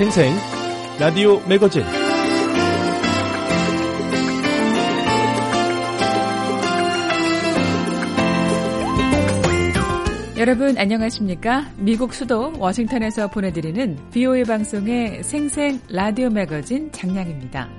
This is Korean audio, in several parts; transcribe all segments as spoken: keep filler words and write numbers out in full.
생생 라디오 매거진 여러분 안녕하십니까? 미국 수도 워싱턴에서 보내드리는 브이오에이 방송의 생생 라디오 매거진 장량입니다.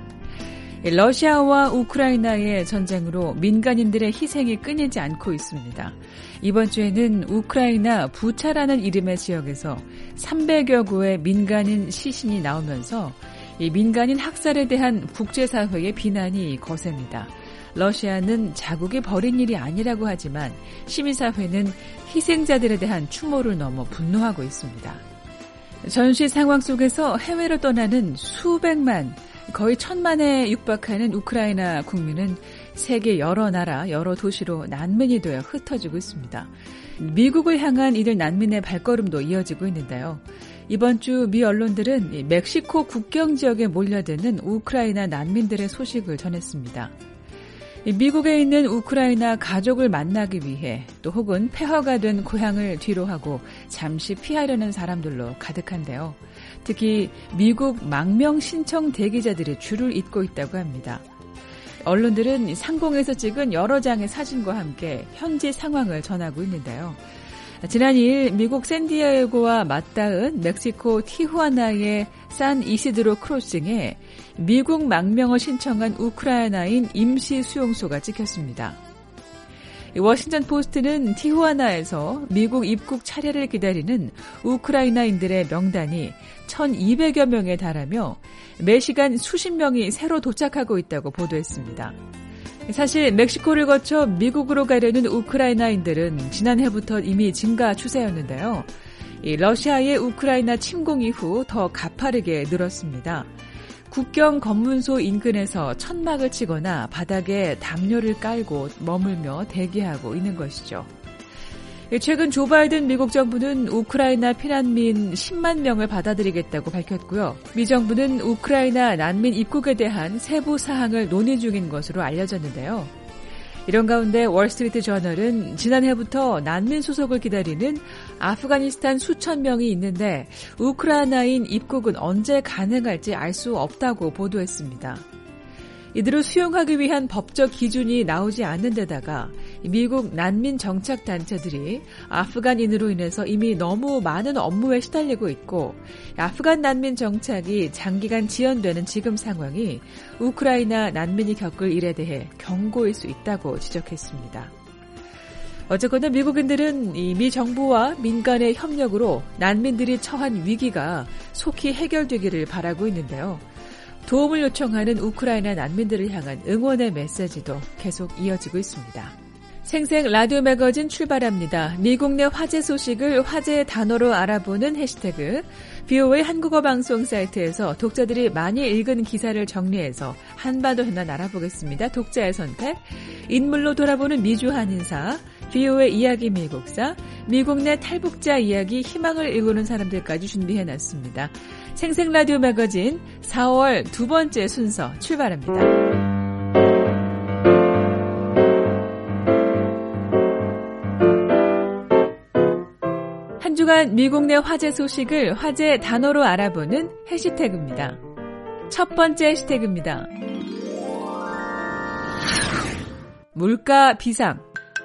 러시아와 우크라이나의 전쟁으로 민간인들의 희생이 끊이지 않고 있습니다. 이번 주에는 우크라이나 부차라는 이름의 지역에서 삼백여 구의 민간인 시신이 나오면서 이 민간인 학살에 대한 국제사회의 비난이 거셉니다. 러시아는 자국이 벌인 일이 아니라고 하지만 시민사회는 희생자들에 대한 추모를 넘어 분노하고 있습니다. 전시 상황 속에서 해외로 떠나는 수백만, 거의 천만에 육박하는 우크라이나 국민은 세계 여러 나라, 여러 도시로 난민이 되어 흩어지고 있습니다. 미국을 향한 이들 난민의 발걸음도 이어지고 있는데요. 이번 주 미 언론들은 멕시코 국경 지역에 몰려드는 우크라이나 난민들의 소식을 전했습니다. 미국에 있는 우크라이나 가족을 만나기 위해 또 혹은 폐허가 된 고향을 뒤로하고 잠시 피하려는 사람들로 가득한데요. 특히 미국 망명 신청 대기자들이 줄을 잇고 있다고 합니다. 언론들은 상공에서 찍은 여러 장의 사진과 함께 현지 상황을 전하고 있는데요. 지난 이 일 미국 샌디에고와 맞닿은 멕시코 티후아나의 산 이시드로 크로싱에 미국 망명을 신청한 우크라이나인 임시 수용소가 찍혔습니다. 워싱턴 포스트는 티후아나에서 미국 입국 차례를 기다리는 우크라이나인들의 명단이 천이백여 명에 달하며 매시간 수십 명이 새로 도착하고 있다고 보도했습니다. 사실 멕시코를 거쳐 미국으로 가려는 우크라이나인들은 지난해부터 이미 증가 추세였는데요. 이 러시아의 우크라이나 침공 이후 더 가파르게 늘었습니다. 국경 검문소 인근에서 천막을 치거나 바닥에 담요를 깔고 머물며 대기하고 있는 것이죠. 최근 조 바이든 미국 정부는 우크라이나 피난민 십만 명을 받아들이겠다고 밝혔고요. 미 정부는 우크라이나 난민 입국에 대한 세부 사항을 논의 중인 것으로 알려졌는데요. 이런 가운데 월스트리트 저널은 지난해부터 난민 수속을 기다리는 아프가니스탄 수천 명이 있는데 우크라이나인 입국은 언제 가능할지 알 수 없다고 보도했습니다. 이들을 수용하기 위한 법적 기준이 나오지 않는 데다가 미국 난민 정착 단체들이 아프간인으로 인해서 이미 너무 많은 업무에 시달리고 있고 아프간 난민 정착이 장기간 지연되는 지금 상황이 우크라이나 난민이 겪을 일에 대해 경고일 수 있다고 지적했습니다. 어쨌거나 미국인들은 이 미 정부와 민간의 협력으로 난민들이 처한 위기가 속히 해결되기를 바라고 있는데요. 도움을 요청하는 우크라이나 난민들을 향한 응원의 메시지도 계속 이어지고 있습니다. 생생 라디오 매거진 출발합니다. 미국 내 화제 소식을 화제의 단어로 알아보는 해시태그 브이오에이 한국어 방송 사이트에서 독자들이 많이 읽은 기사를 정리해서 한반도 현안 알아보겠습니다. 독자의 선택, 인물로 돌아보는 미주 한인사, 브이오에이 이야기 미국사, 미국 내 탈북자 이야기 희망을 일구는 사람들까지 준비해놨습니다. 생생 라디오 매거진 사월 두 번째 순서 출발합니다. 한 주간 미국 내 화제 소식을 화제 단어로 알아보는 해시태그입니다. 첫 번째 해시태그입니다. 물가 비상.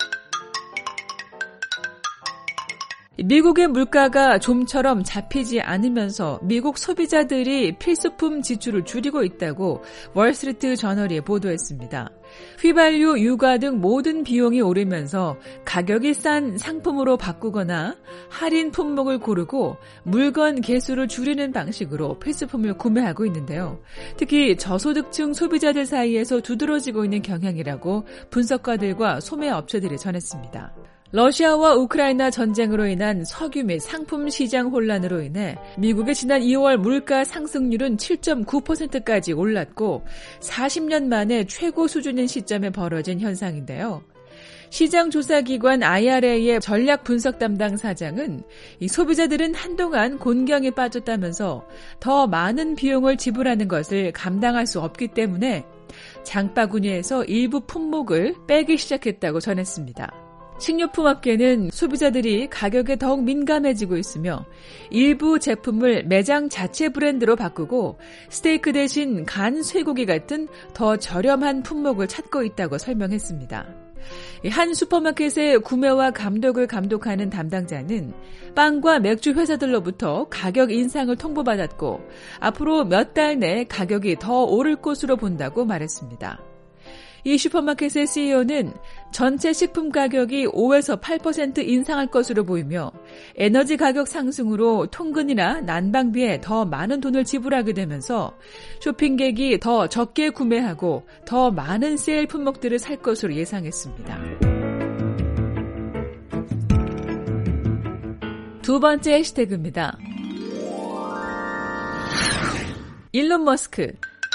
미국의 물가가 좀처럼 잡히지 않으면서 미국 소비자들이 필수품 지출을 줄이고 있다고 월스트리트 저널이 보도했습니다. 휘발유, 유가 등 모든 비용이 오르면서 가격이 싼 상품으로 바꾸거나 할인 품목을 고르고 물건 개수를 줄이는 방식으로 필수품을 구매하고 있는데요. 특히 저소득층 소비자들 사이에서 두드러지고 있는 경향이라고 분석가들과 소매업체들이 전했습니다. 러시아와 우크라이나 전쟁으로 인한 석유 및 상품 시장 혼란으로 인해 미국의 지난 이월 물가 상승률은 칠 점 구 퍼센트까지 올랐고 사십 년 만에 최고 수준인 시점에 벌어진 현상인데요. 시장조사기관 아이알에이의 전략 분석 담당 사장은 이 소비자들은 한동안 곤경에 빠졌다면서 더 많은 비용을 지불하는 것을 감당할 수 없기 때문에 장바구니에서 일부 품목을 빼기 시작했다고 전했습니다. 식료품 업계는 소비자들이 가격에 더욱 민감해지고 있으며 일부 제품을 매장 자체 브랜드로 바꾸고 스테이크 대신 간 쇠고기 같은 더 저렴한 품목을 찾고 있다고 설명했습니다. 한 슈퍼마켓의 구매와 감독을 감독하는 담당자는 빵과 맥주 회사들로부터 가격 인상을 통보받았고 앞으로 몇 달 내 가격이 더 오를 것으로 본다고 말했습니다. 이 슈퍼마켓의 씨이오는 전체 식품 가격이 오에서 팔 퍼센트 인상할 것으로 보이며 에너지 가격 상승으로 통근이나 난방비에 더 많은 돈을 지불하게 되면서 쇼핑객이 더 적게 구매하고 더 많은 세일 품목들을 살 것으로 예상했습니다. 두 번째 해시태그입니다. 일론 머스크.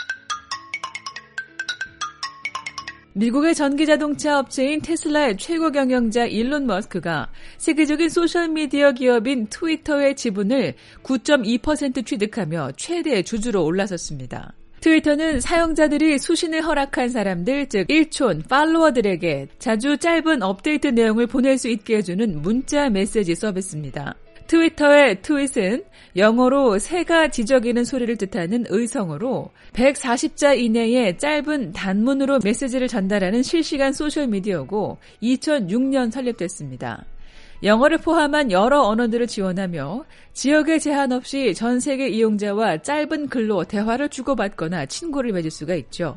미국의 전기자동차 업체인 테슬라의 최고 경영자 일론 머스크가 세계적인 소셜미디어 기업인 트위터의 지분을 구 점 이 퍼센트 취득하며 최대 주주로 올라섰습니다. 트위터는 사용자들이 수신을 허락한 사람들, 즉 일촌 팔로워들에게 자주 짧은 업데이트 내용을 보낼 수 있게 해주는 문자 메시지 서비스입니다. 트위터의 트윗은 영어로 새가 지저귀는 소리를 뜻하는 의성어로 백사십 자 이내의 짧은 단문으로 메시지를 전달하는 실시간 소셜미디어고 이천육 년 설립됐습니다. 영어를 포함한 여러 언어들을 지원하며 지역에 제한 없이 전 세계 이용자와 짧은 글로 대화를 주고받거나 친구를 맺을 수가 있죠.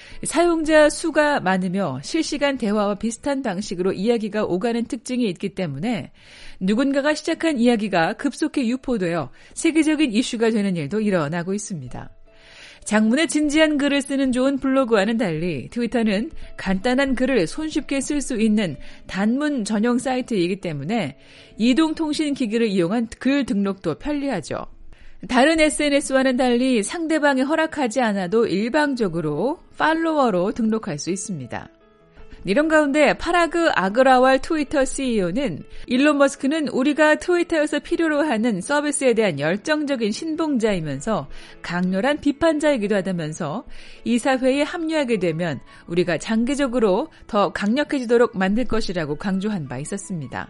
사용자 수가 많으며 실시간 대화와 비슷한 방식으로 이야기가 오가는 특징이 있기 때문에 누군가가 시작한 이야기가 급속히 유포되어 세계적인 이슈가 되는 일도 일어나고 있습니다. 장문의 진지한 글을 쓰는 좋은 블로그와는 달리 트위터는 간단한 글을 손쉽게 쓸 수 있는 단문 전용 사이트이기 때문에 이동통신기기를 이용한 글 등록도 편리하죠. 다른 에스엔에스와는 달리 상대방이 허락하지 않아도 일방적으로 팔로워로 등록할 수 있습니다. 이런 가운데 파라그 아그라왈 트위터 씨이오는 일론 머스크는 우리가 트위터에서 필요로 하는 서비스에 대한 열정적인 신봉자이면서 강렬한 비판자이기도 하다면서 이 사회에 합류하게 되면 우리가 장기적으로 더 강력해지도록 만들 것이라고 강조한 바 있었습니다.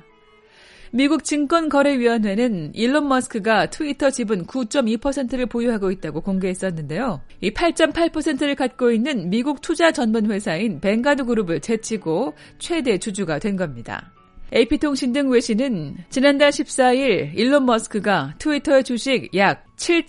미국 증권거래위원회는 일론 머스크가 트위터 지분 구 점 이 퍼센트를 보유하고 있다고 공개했었는데요. 이 팔 점 팔 퍼센트를 갖고 있는 미국 투자 전문 회사인 뱅가드 그룹을 제치고 최대 주주가 된 겁니다. 에이피통신 등 외신은 지난달 십사 일 일론 머스크가 트위터의 주식 약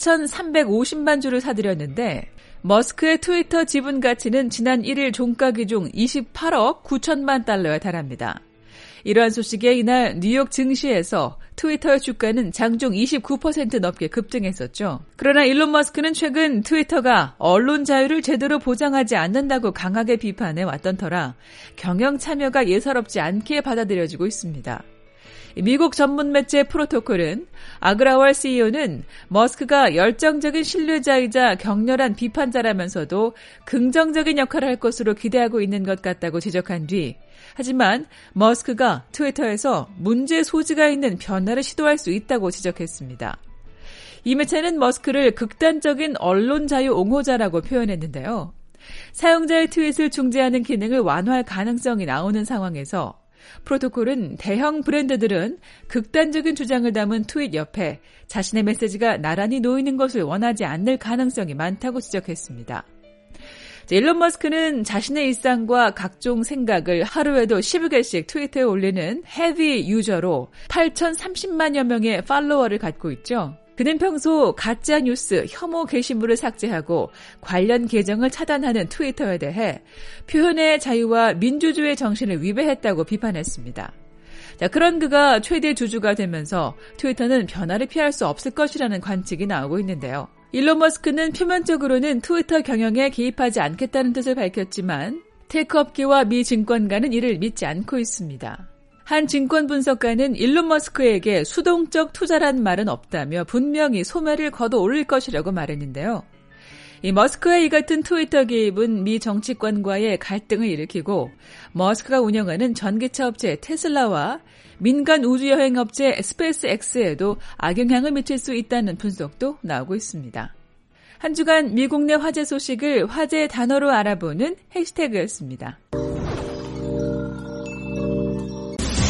칠천삼백오십만 주를 사들였는데 머스크의 트위터 지분 가치는 지난 일 일 종가기 중 이십팔억 구천만 달러에 달합니다. 이러한 소식에 이날 뉴욕 증시에서 트위터의 주가는 장중 이십구 퍼센트 넘게 급등했었죠. 그러나 일론 머스크는 최근 트위터가 언론 자유를 제대로 보장하지 않는다고 강하게 비판해 왔던 터라 경영 참여가 예사롭지 않게 받아들여지고 있습니다. 미국 전문 매체 프로토콜은 아그라왈 씨이오는 머스크가 열정적인 신뢰자이자 격렬한 비판자라면서도 긍정적인 역할을 할 것으로 기대하고 있는 것 같다고 지적한 뒤 하지만 머스크가 트위터에서 문제 소지가 있는 변화를 시도할 수 있다고 지적했습니다. 이 매체는 머스크를 극단적인 언론 자유 옹호자라고 표현했는데요. 사용자의 트윗을 중재하는 기능을 완화할 가능성이 나오는 상황에서 프로토콜은 대형 브랜드들은 극단적인 주장을 담은 트윗 옆에 자신의 메시지가 나란히 놓이는 것을 원하지 않을 가능성이 많다고 지적했습니다. 일론 머스크는 자신의 일상과 각종 생각을 하루에도 열두 개씩 트위터에 올리는 헤비 유저로 팔천삼십만여 명의 팔로워를 갖고 있죠. 그는 평소 가짜 뉴스, 혐오 게시물을 삭제하고 관련 계정을 차단하는 트위터에 대해 표현의 자유와 민주주의 정신을 위배했다고 비판했습니다. 자, 그런 그가 최대 주주가 되면서 트위터는 변화를 피할 수 없을 것이라는 관측이 나오고 있는데요. 일론 머스크는 표면적으로는 트위터 경영에 개입하지 않겠다는 뜻을 밝혔지만 테크 업계와 미 증권가는 이를 믿지 않고 있습니다. 한 증권 분석가는 일론 머스크에게 수동적 투자란 말은 없다며 분명히 소매를 걷어 올릴 것이라고 말했는데요. 이 머스크의 이 같은 트위터 개입은 미 정치권과의 갈등을 일으키고 머스크가 운영하는 전기차 업체 테슬라와 민간 우주여행 업체 스페이스X에도 악영향을 미칠 수 있다는 분석도 나오고 있습니다. 한 주간 미국 내 화제 소식을 화제 단어로 알아보는 해시태그였습니다.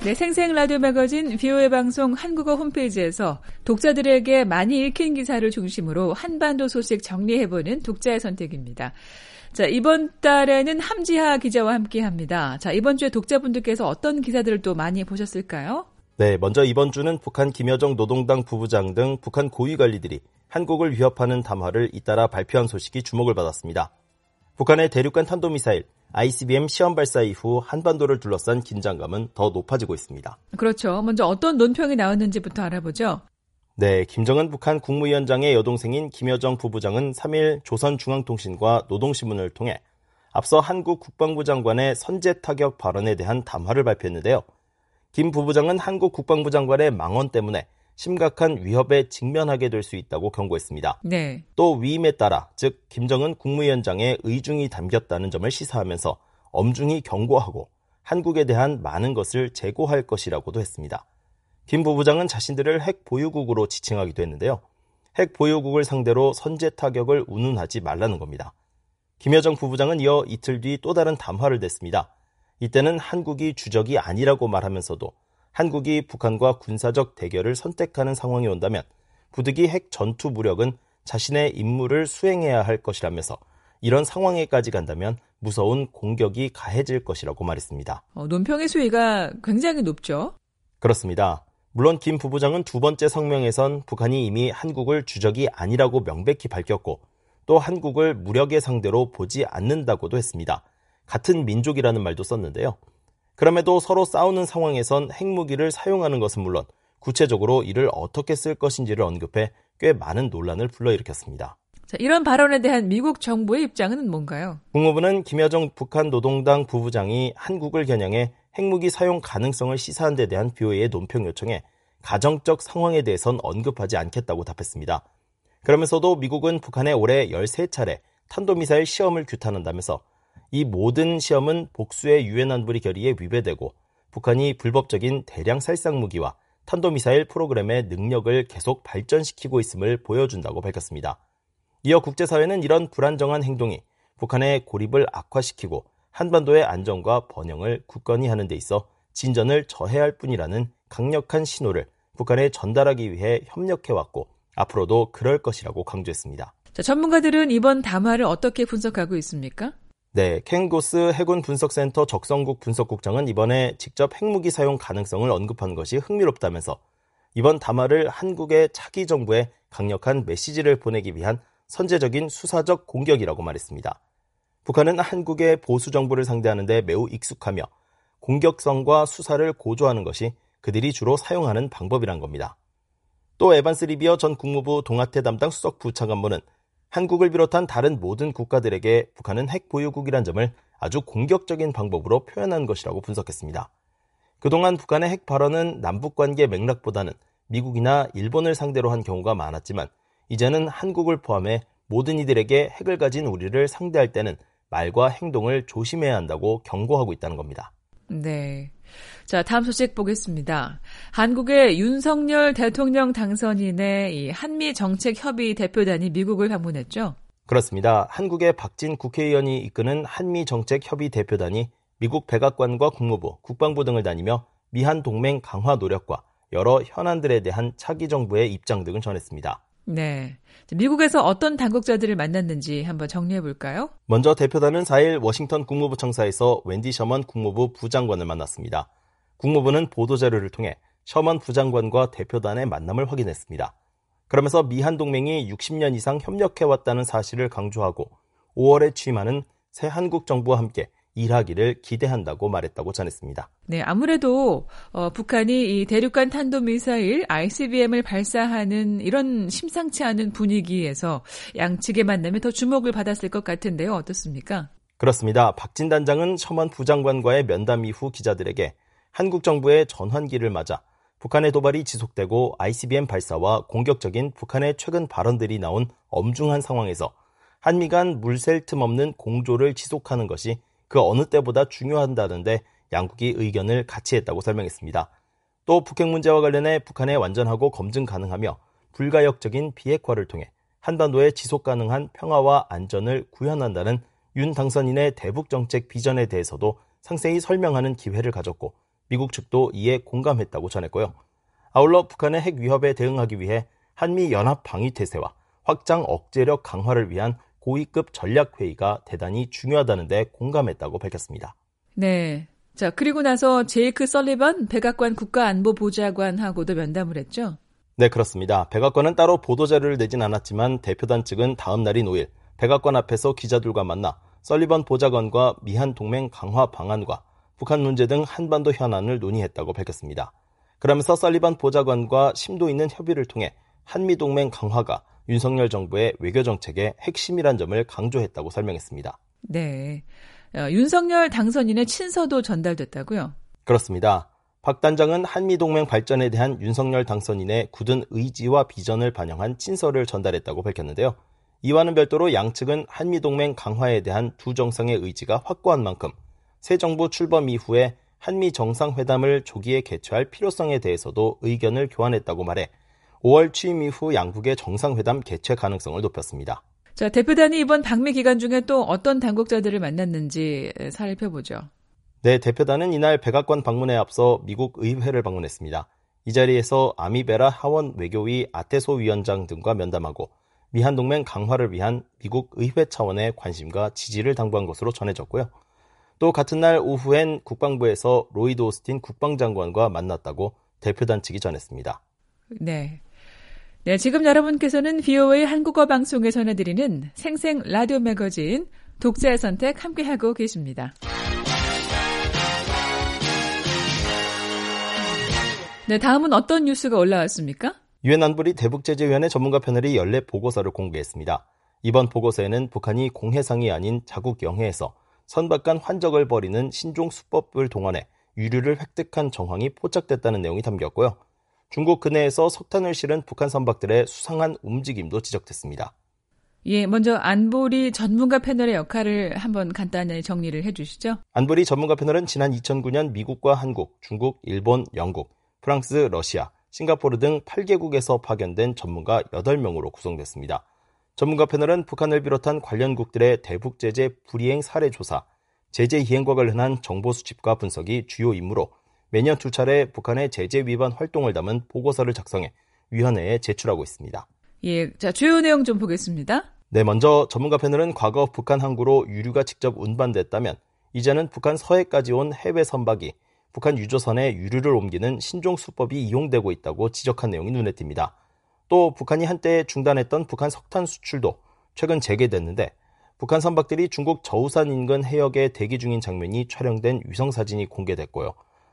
네, 생생 라디오 매거진 비오에이 방송 한국어 홈페이지에서 독자들에게 많이 읽힌 기사를 중심으로 한반도 소식 정리해보는 독자의 선택입니다. 자, 이번 달에는 함지하 기자와 함께합니다. 자, 이번 주에 독자분들께서 어떤 기사들을 또 많이 보셨을까요? 네, 먼저 이번 주는 북한 김여정 노동당 부부장 등 북한 고위 관리들이 한국을 위협하는 담화를 잇따라 발표한 소식이 주목을 받았습니다. 북한의 대륙간 탄도미사일 아이씨비엠 시험 발사 이후 한반도를 둘러싼 긴장감은 더 높아지고 있습니다. 그렇죠. 먼저 어떤 논평이 나왔는지부터 알아보죠. 네, 김정은 북한 국무위원장의 여동생인 김여정 부부장은 삼 일 조선중앙통신과 노동신문을 통해 앞서 한국 국방부 장관의 선제 타격 발언에 대한 담화를 발표했는데요. 김 부부장은 한국 국방부 장관의 망언 때문에 심각한 위협에 직면하게 될 수 있다고 경고했습니다. 네. 또 위임에 따라 즉 김정은 국무위원장의 의중이 담겼다는 점을 시사하면서 엄중히 경고하고 한국에 대한 많은 것을 재고할 것이라고도 했습니다. 김 부부장은 자신들을 핵 보유국으로 지칭하기도 했는데요. 핵 보유국을 상대로 선제 타격을 운운하지 말라는 겁니다. 김여정 부부장은 이어 이틀 뒤 또 다른 담화를 냈습니다. 이때는 한국이 주적이 아니라고 말하면서도 한국이 북한과 군사적 대결을 선택하는 상황이 온다면 부득이 핵 전투 무력은 자신의 임무를 수행해야 할 것이라면서 이런 상황에까지 간다면 무서운 공격이 가해질 것이라고 말했습니다. 어, 논평의 수위가 굉장히 높죠? 그렇습니다. 물론 김 부부장은 두 번째 성명에선 북한이 이미 한국을 주적이 아니라고 명백히 밝혔고 또 한국을 무력의 상대로 보지 않는다고도 했습니다. 같은 민족이라는 말도 썼는데요. 그럼에도 서로 싸우는 상황에선 핵무기를 사용하는 것은 물론 구체적으로 이를 어떻게 쓸 것인지를 언급해 꽤 많은 논란을 불러일으켰습니다. 자, 이런 발언에 대한 미국 정부의 입장은 뭔가요? 국무부는 김여정 북한 노동당 부부장이 한국을 겨냥해 핵무기 사용 가능성을 시사한 데 대한 비오에이의 논평 요청에 가정적 상황에 대해선 언급하지 않겠다고 답했습니다. 그러면서도 미국은 북한에 올해 열세 차례 탄도미사일 시험을 규탄한다면서 이 모든 시험은 복수의 유엔 안보리 결의에 위배되고 북한이 불법적인 대량 살상 무기와 탄도미사일 프로그램의 능력을 계속 발전시키고 있음을 보여준다고 밝혔습니다. 이어 국제사회는 이런 불안정한 행동이 북한의 고립을 악화시키고 한반도의 안정과 번영을 굳건히 하는 데 있어 진전을 저해할 뿐이라는 강력한 신호를 북한에 전달하기 위해 협력해왔고 앞으로도 그럴 것이라고 강조했습니다. 자, 전문가들은 이번 담화를 어떻게 분석하고 있습니까? 네, 켄 고스 해군 분석센터 적성국 분석국장은 이번에 직접 핵무기 사용 가능성을 언급한 것이 흥미롭다면서 이번 담화를 한국의 차기 정부에 강력한 메시지를 보내기 위한 선제적인 수사적 공격이라고 말했습니다. 북한은 한국의 보수 정부를 상대하는 데 매우 익숙하며 공격성과 수사를 고조하는 것이 그들이 주로 사용하는 방법이란 겁니다. 또 에반스 리비어 전 국무부 동아태 담당 수석 부차관보는 한국을 비롯한 다른 모든 국가들에게 북한은 핵 보유국이란 점을 아주 공격적인 방법으로 표현한 것이라고 분석했습니다. 그동안 북한의 핵 발언은 남북관계 맥락보다는 미국이나 일본을 상대로 한 경우가 많았지만 이제는 한국을 포함해 모든 이들에게 핵을 가진 우리를 상대할 때는 말과 행동을 조심해야 한다고 경고하고 있다는 겁니다. 네. 자, 다음 소식 보겠습니다. 한국의 윤석열 대통령 당선인의 이 한미정책협의 대표단이 미국을 방문했죠? 그렇습니다. 한국의 박진 국회의원이 이끄는 한미정책협의 대표단이 미국 백악관과 국무부, 국방부 등을 다니며 미한 동맹 강화 노력과 여러 현안들에 대한 차기 정부의 입장 등을 전했습니다. 네. 미국에서 어떤 당국자들을 만났는지 한번 정리해 볼까요? 먼저 대표단은 사 일 워싱턴 국무부 청사에서 웬디 셔먼 국무부 부장관을 만났습니다. 국무부는 보도자료를 통해 셔먼 부장관과 대표단의 만남을 확인했습니다. 그러면서 미한 동맹이 육십 년 이상 협력해왔다는 사실을 강조하고 오월에 취임하는 새 한국 정부와 함께 일하기를 기대한다고 말했다고 전했습니다. 네, 아무래도 어, 북한이 이 대륙간 탄도미사일 아이씨비엠을 발사하는 이런 심상치 않은 분위기에서 양측의 만남에 더 주목을 받았을 것 같은데요. 어떻습니까? 그렇습니다. 박진 단장은 셔먼 부장관과의 면담 이후 기자들에게 한국 정부의 전환기를 맞아 북한의 도발이 지속되고 아이씨비엠 발사와 공격적인 북한의 최근 발언들이 나온 엄중한 상황에서 한미 간 물샐 틈 없는 공조를 지속하는 것이 그 어느 때보다 중요하다는데 양국이 의견을 같이 했다고 설명했습니다. 또 북핵 문제와 관련해 북한에 완전하고 검증 가능하며 불가역적인 비핵화를 통해 한반도의 지속 가능한 평화와 안전을 구현한다는 윤 당선인의 대북 정책 비전에 대해서도 상세히 설명하는 기회를 가졌고 미국 측도 이에 공감했다고 전했고요. 아울러 북한의 핵 위협에 대응하기 위해 한미 연합 방위 태세와 확장 억제력 강화를 위한 고위급 전략회의가 대단히 중요하다는 데 공감했다고 밝혔습니다. 네. 자, 그리고 나서 제이크 설리번 백악관 국가안보보좌관하고도 면담을 했죠? 네, 그렇습니다. 백악관은 따로 보도자료를 내진 않았지만 대표단 측은 다음 날인 오일 백악관 앞에서 기자들과 만나 설리번 보좌관과 미한 동맹 강화 방안과 북한 문제 등 한반도 현안을 논의했다고 밝혔습니다. 그러면서 설리번 보좌관과 심도 있는 협의를 통해 한미동맹 강화가 윤석열 정부의 외교정책의 핵심이란 점을 강조했다고 설명했습니다. 네. 어, 윤석열 당선인의 친서도 전달됐다고요? 그렇습니다. 박 단장은 한미동맹 발전에 대한 윤석열 당선인의 굳은 의지와 비전을 반영한 친서를 전달했다고 밝혔는데요. 이와는 별도로 양측은 한미동맹 강화에 대한 두 정상의 의지가 확고한 만큼 새 정부 출범 이후에 한미 정상회담을 조기에 개최할 필요성에 대해서도 의견을 교환했다고 말해 오월 취임 이후 양국의 정상회담 개최 가능성을 높였습니다. 자, 대표단이 이번 방미 기간 중에 또 어떤 당국자들을 만났는지 살펴보죠. 네, 대표단은 이날 백악관 방문에 앞서 미국 의회를 방문했습니다. 이 자리에서 아미베라 하원 외교위 아테소 위원장 등과 면담하고 미한동맹 강화를 위한 미국 의회 차원의 관심과 지지를 당부한 것으로 전해졌고요. 또 같은 날 오후엔 국방부에서 로이드 오스틴 국방장관과 만났다고 대표단 측이 전했습니다. 네. 네, 지금 여러분께서는 비오에이 한국어 방송에 전해드리는 생생 라디오 매거진 독자의 선택 함께하고 계십니다. 네, 다음은 어떤 뉴스가 올라왔습니까? 유엔 안보리 대북제재위원회 전문가 패널이 연례 보고서를 공개했습니다. 이번 보고서에는 북한이 공해상이 아닌 자국 영해에서 선박 간 환적을 벌이는 신종 수법을 동원해 유류를 획득한 정황이 포착됐다는 내용이 담겼고요. 중국 근해에서 석탄을 실은 북한 선박들의 수상한 움직임도 지적됐습니다. 예, 먼저 안보리 전문가 패널의 역할을 한번 간단히 정리를 해주시죠. 안보리 전문가 패널은 지난 이천구 년 미국과 한국, 중국, 일본, 영국, 프랑스, 러시아, 싱가포르 등 팔 개국에서 파견된 전문가 여덟 명으로 구성됐습니다. 전문가 패널은 북한을 비롯한 관련국들의 대북 제재 불이행 사례 조사, 제재 이행과 관련한 정보 수집과 분석이 주요 임무로 매년 두 차례 북한의 제재 위반 활동을 담은 보고서를 작성해 위원회에 제출하고 있습니다. 예, 자, 주요 내용 좀 보겠습니다. 네, 먼저 전문가 패널은 과거 북한 항구로 유류가 직접 운반됐다면 이제는 북한 서해까지 온 해외 선박이 북한 유조선에 유류를 옮기는 신종 수법이 이용되고 있다고 지적한 내용이 눈에 띕니다. 또 북한이 한때 중단했던 북한 석탄 수출도 최근 재개됐는데 북한 선박들이 중국 저우산 인근 해역에 대기 중인 장면이 촬영된 위성사진이 공개됐고요.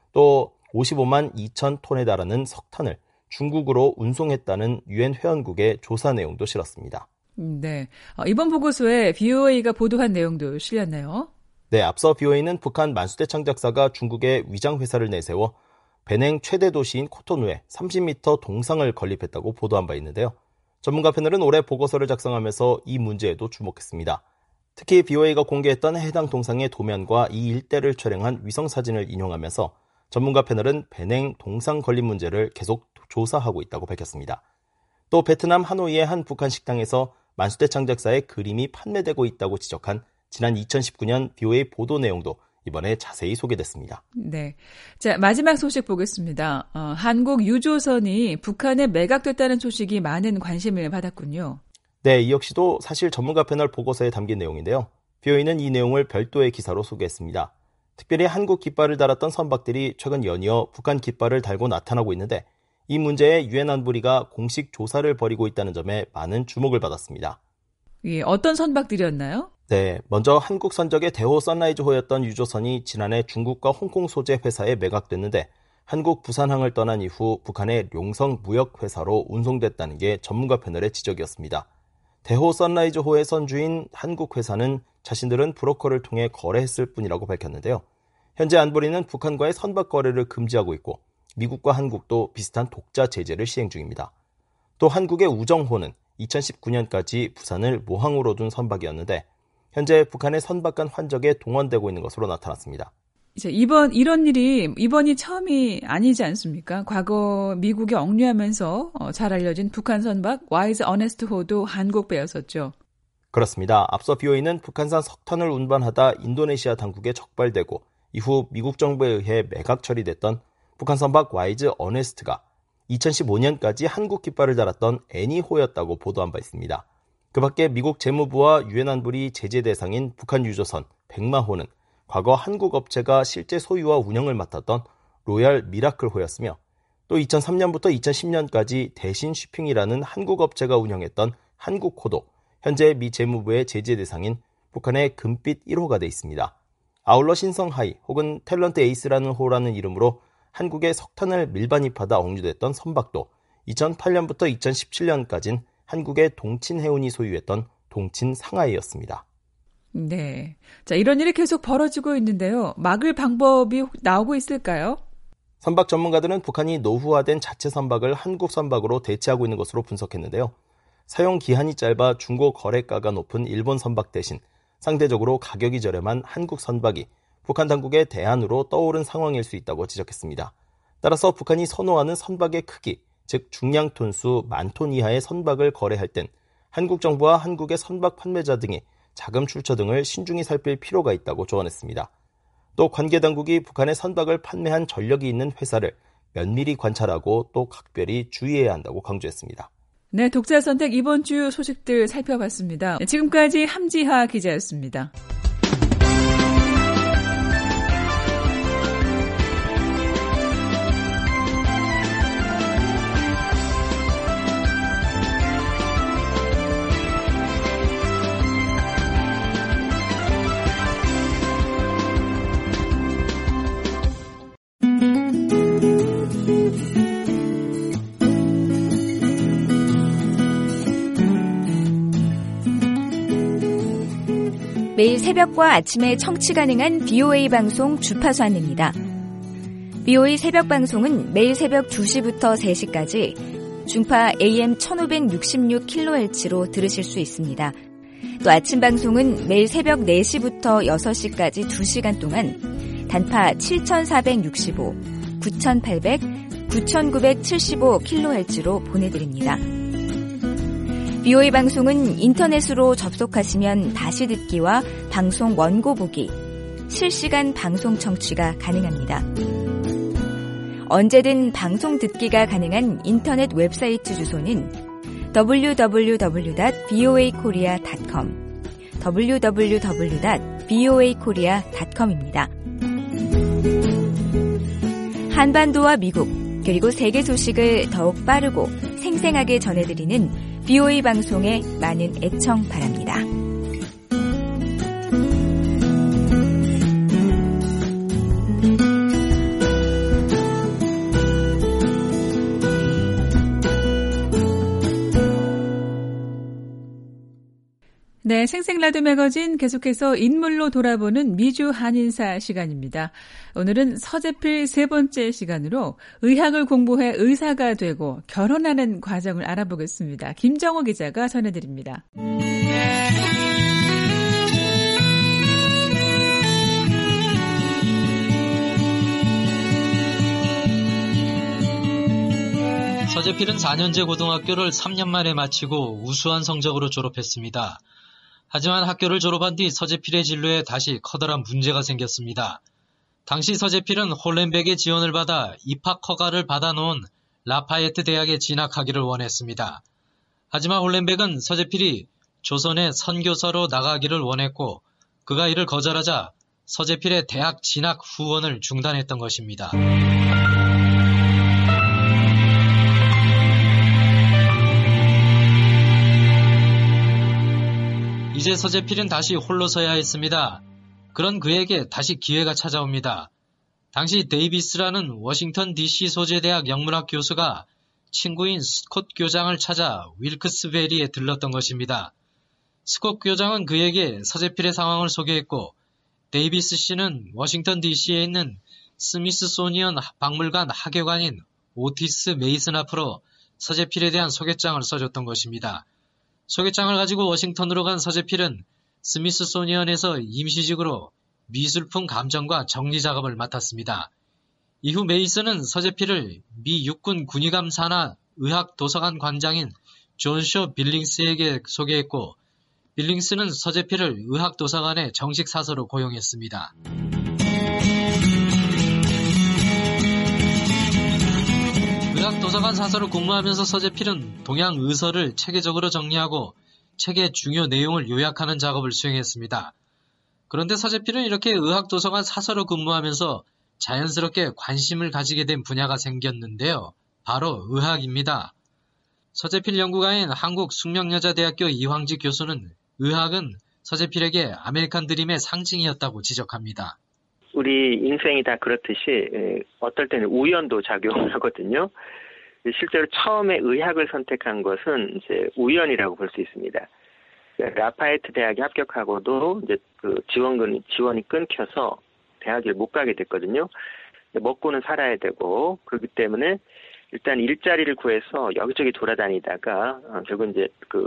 또 오십오만 이천 톤에 달하는 석탄을 중국으로 운송했다는 유엔 회원국의 조사 내용도 실었습니다. 네, 어, 이번 보고서에 비오에이가 보도한 내용도 실렸네요. 네, 앞서 비오에이는 북한 만수대 창작사가 중국에 위장회사를 내세워 배냉 최대 도시인 코토누에 삼십 미터 동상을 건립했다고 보도한 바 있는데요. 전문가 패널은 올해 보고서를 작성하면서 이 문제에도 주목했습니다. 특히 비오에이가 공개했던 해당 동상의 도면과 이 일대를 촬영한 위성사진을 인용하면서 전문가 패널은 배냉 동상 건립 문제를 계속 조사하고 있다고 밝혔습니다. 또 베트남 하노이의 한 북한 식당에서 만수대 창작사의 그림이 판매되고 있다고 지적한 지난 이천십구 년 비오에이 보도 내용도 이번에 자세히 소개됐습니다. 네, 자, 마지막 소식 보겠습니다. 어, 한국 유조선이 북한에 매각됐다는 소식이 많은 관심을 받았군요. 네, 이 역시도 사실 전문가 패널 보고서에 담긴 내용인데요. 비오에이는 이 내용을 별도의 기사로 소개했습니다. 특별히 한국 깃발을 달았던 선박들이 최근 연이어 북한 깃발을 달고 나타나고 있는데 이 문제에 유엔 안보리가 공식 조사를 벌이고 있다는 점에 많은 주목을 받았습니다. 예, 어떤 선박들이었나요? 네, 먼저 한국 선적의 대호 선라이즈호였던 유조선이 지난해 중국과 홍콩 소재 회사에 매각됐는데 한국 부산항을 떠난 이후 북한의 룡성 무역회사로 운송됐다는 게 전문가 패널의 지적이었습니다. 대호 선라이즈호의 선주인 한국 회사는 자신들은 브로커를 통해 거래했을 뿐이라고 밝혔는데요. 현재 안보리는 북한과의 선박 거래를 금지하고 있고 미국과 한국도 비슷한 독자 제재를 시행 중입니다. 또 한국의 우정호는 이천십구 년까지 부산을 모항으로 둔 선박이었는데 현재 북한의 선박 간 환적에 동원되고 있는 것으로 나타났습니다. 이제 이번 이런 일이 이번이 처음이 아니지 않습니까? 과거 미국이 억류하면서 잘 알려진 북한 선박 와이즈 어네스트호도 한국 배였었죠. 그렇습니다. 앞서 비오에이는 북한산 석탄을 운반하다 인도네시아 당국에 적발되고 이후 미국 정부에 의해 매각 처리됐던 북한 선박 와이즈 어네스트가 이천십오 년까지 한국 깃발을 달았던 애니호였다고 보도한 바 있습니다. 그 밖에 미국 재무부와 유엔 안보리 제재 대상인 북한 유조선 백마호는 과거 한국 업체가 실제 소유와 운영을 맡았던 로얄 미라클호였으며 또 이천삼 년부터 이천십 년까지 대신 쉬핑이라는 한국 업체가 운영했던 한국호도 현재 미 재무부의 제재 대상인 북한의 금빛 일 호가 돼 있습니다. 아울러 신성하이 혹은 탤런트 에이스라는 호라는 이름으로 한국의 석탄을 밀반입하다 억류됐던 선박도 이천팔 년부터 이천십칠 년까지는 한국의 동친해운이 소유했던 동친상하이였습니다. 네. 자, 이런 일이 계속 벌어지고 있는데요. 막을 방법이 나오고 있을까요? 선박 전문가들은 북한이 노후화된 자체 선박을 한국 선박으로 대체하고 있는 것으로 분석했는데요. 사용 기한이 짧아 중고 거래가가 높은 일본 선박 대신 상대적으로 가격이 저렴한 한국 선박이 북한 당국의 대안으로 떠오른 상황일 수 있다고 지적했습니다. 따라서 북한이 선호하는 선박의 크기, 즉 중량 톤수 만 톤 이하의 선박을 거래할 땐 한국 정부와 한국의 선박 판매자 등이 자금 출처 등을 신중히 살필 필요가 있다고 조언했습니다. 또 관계 당국이 북한의 선박을 판매한 전력이 있는 회사를 면밀히 관찰하고 또 각별히 주의해야 한다고 강조했습니다. 네, 독자 선택 이번 주 소식들 살펴봤습니다. 지금까지 함지하 기자였습니다. 매일 새벽과 아침에 청취 가능한 비오에이 방송 주파수 안내입니다. 비오에이 새벽 방송은 매일 새벽 두 시부터 세 시까지 중파 에이엠 천오백육십육 킬로헤르츠로 들으실 수 있습니다. 또 아침 방송은 매일 새벽 네 시부터 여섯 시까지 두 시간 동안 단파 칠천사백육십오, 구천팔백, 구천구백칠십오 킬로헤르츠로 보내드립니다. 비오에이 방송은 인터넷으로 접속하시면 다시 듣기와 방송 원고 보기, 실시간 방송 청취가 가능합니다. 언제든 방송 듣기가 가능한 인터넷 웹사이트 주소는 더블유 더블유 더블유 닷 비오에이 코리아 닷 컴, 더블유 더블유 더블유 닷 비오에이 코리아 닷 컴입니다. 한반도와 미국, 그리고 세계 소식을 더욱 빠르고 생생하게 전해드리는 비오에이 방송에 많은 애청 바랍니다. 네, 생생라디오 매거진 계속해서 인물로 돌아보는 미주 한인사 시간입니다. 오늘은 서재필 세 번째 시간으로 의학을 공부해 의사가 되고 결혼하는 과정을 알아보겠습니다. 김정호 기자가 전해드립니다. 서재필은 사 년제 고등학교를 삼 년 만에 마치고 우수한 성적으로 졸업했습니다. 하지만 학교를 졸업한 뒤 서재필의 진로에 다시 커다란 문제가 생겼습니다. 당시 서재필은 홀렌백의 지원을 받아 입학 허가를 받아놓은 라파예트 대학에 진학하기를 원했습니다. 하지만 홀렌백은 서재필이 조선에 선교사로 나가기를 원했고 그가 이를 거절하자 서재필의 대학 진학 후원을 중단했던 것입니다. 이제 서재필은 다시 홀로 서야 했습니다. 그런 그에게 다시 기회가 찾아옵니다. 당시 데이비스라는 워싱턴 디씨 소재대학 영문학 교수가 친구인 스콧 교장을 찾아 윌크스베리에 들렀던 것입니다. 스콧 교장은 그에게 서재필의 상황을 소개했고 데이비스 씨는 워싱턴 디씨에 있는 스미스소니언 박물관 학예관인 오티스 메이슨 앞으로 서재필에 대한 소개장을 써줬던 것입니다. 소개장을 가지고 워싱턴으로 간 서재필은 스미스소니언에서 임시직으로 미술품 감정과 정리 작업을 맡았습니다. 이후 메이슨은 서재필을 미 육군 군의감 산하 의학도서관 관장인 존쇼 빌링스에게 소개했고 빌링스는 서재필을 의학도서관의 정식 사서로 고용했습니다. 의학도서관 사서로 근무하면서 서재필은 동양 의서를 체계적으로 정리하고 책의 중요 내용을 요약하는 작업을 수행했습니다. 그런데 서재필은 이렇게 의학도서관 사서로 근무하면서 자연스럽게 관심을 가지게 된 분야가 생겼는데요. 바로 의학입니다. 서재필 연구가인 한국숙명여자대학교 이황직 교수는 의학은 서재필에게 아메리칸 드림의 상징이었다고 지적합니다. 우리 인생이 다 그렇듯이 어떨 때는 우연도 작용하거든요. 실제로 처음에 의학을 선택한 것은 이제 우연이라고 볼 수 있습니다. 라파에트 대학에 합격하고도 이제 그 지원금이 지원이 끊겨서 대학을 못 가게 됐거든요. 먹고는 살아야 되고 그렇기 때문에 일단 일자리를 구해서 여기저기 돌아다니다가 어, 결국 이제 그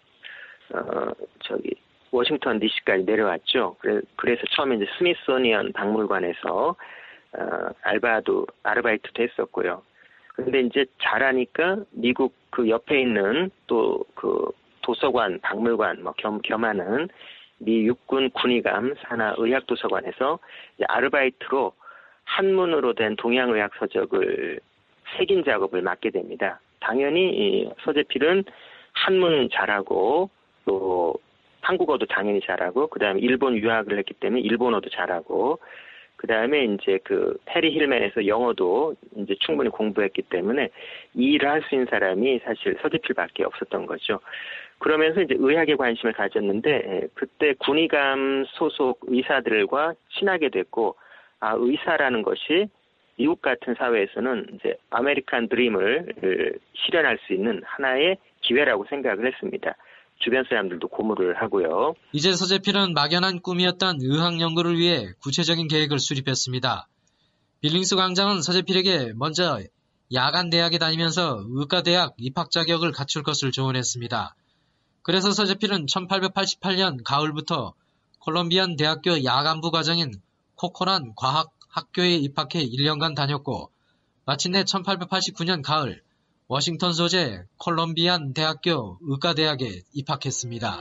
어, 저기 워싱턴 디씨까지 내려왔죠. 그래, 그래서 처음에 이제 스미소니언 박물관에서 어, 알바도 아르바이트도 했었고요. 그런데 이제 잘하니까 미국 그 옆에 있는 또 그 도서관, 박물관 뭐 겸 겸하는 미 육군 군의감 산하 의학도서관에서 이제 아르바이트로 한문으로 된 동양의학 서적을 새긴 작업을 맡게 됩니다. 당연히 이 서재필은 한문 잘하고 또 한국어도 당연히 잘하고 그다음에 일본 유학을 했기 때문에 일본어도 잘하고 그다음에 이제 그 해리 힐맨에서 영어도 이제 충분히 공부했기 때문에 이 일을 할 수 있는 사람이 사실 서재필밖에 없었던 거죠. 그러면서 이제 의학에 관심을 가졌는데 그때 군의감 소속 의사들과 친하게 됐고 아 의사라는 것이 미국 같은 사회에서는 이제 아메리칸 드림을 실현할 수 있는 하나의 기회라고 생각을 했습니다. 주변 사람들도 고무를 하고요. 이제 서재필은 막연한 꿈이었던 의학 연구를 위해 구체적인 계획을 수립했습니다. 빌링스 광장은 서재필에게 먼저 야간 대학에 다니면서 의과대학 입학 자격을 갖출 것을 조언했습니다. 그래서 서재필은 천팔백팔십팔 년 가을부터 콜롬비안 대학교 야간부 과정인 코코난 과학 학교에 입학해 일 년간 다녔고 마침내 천팔백팔십구 년 가을 워싱턴 소재 콜롬비안 대학교 의과대학에 입학했습니다.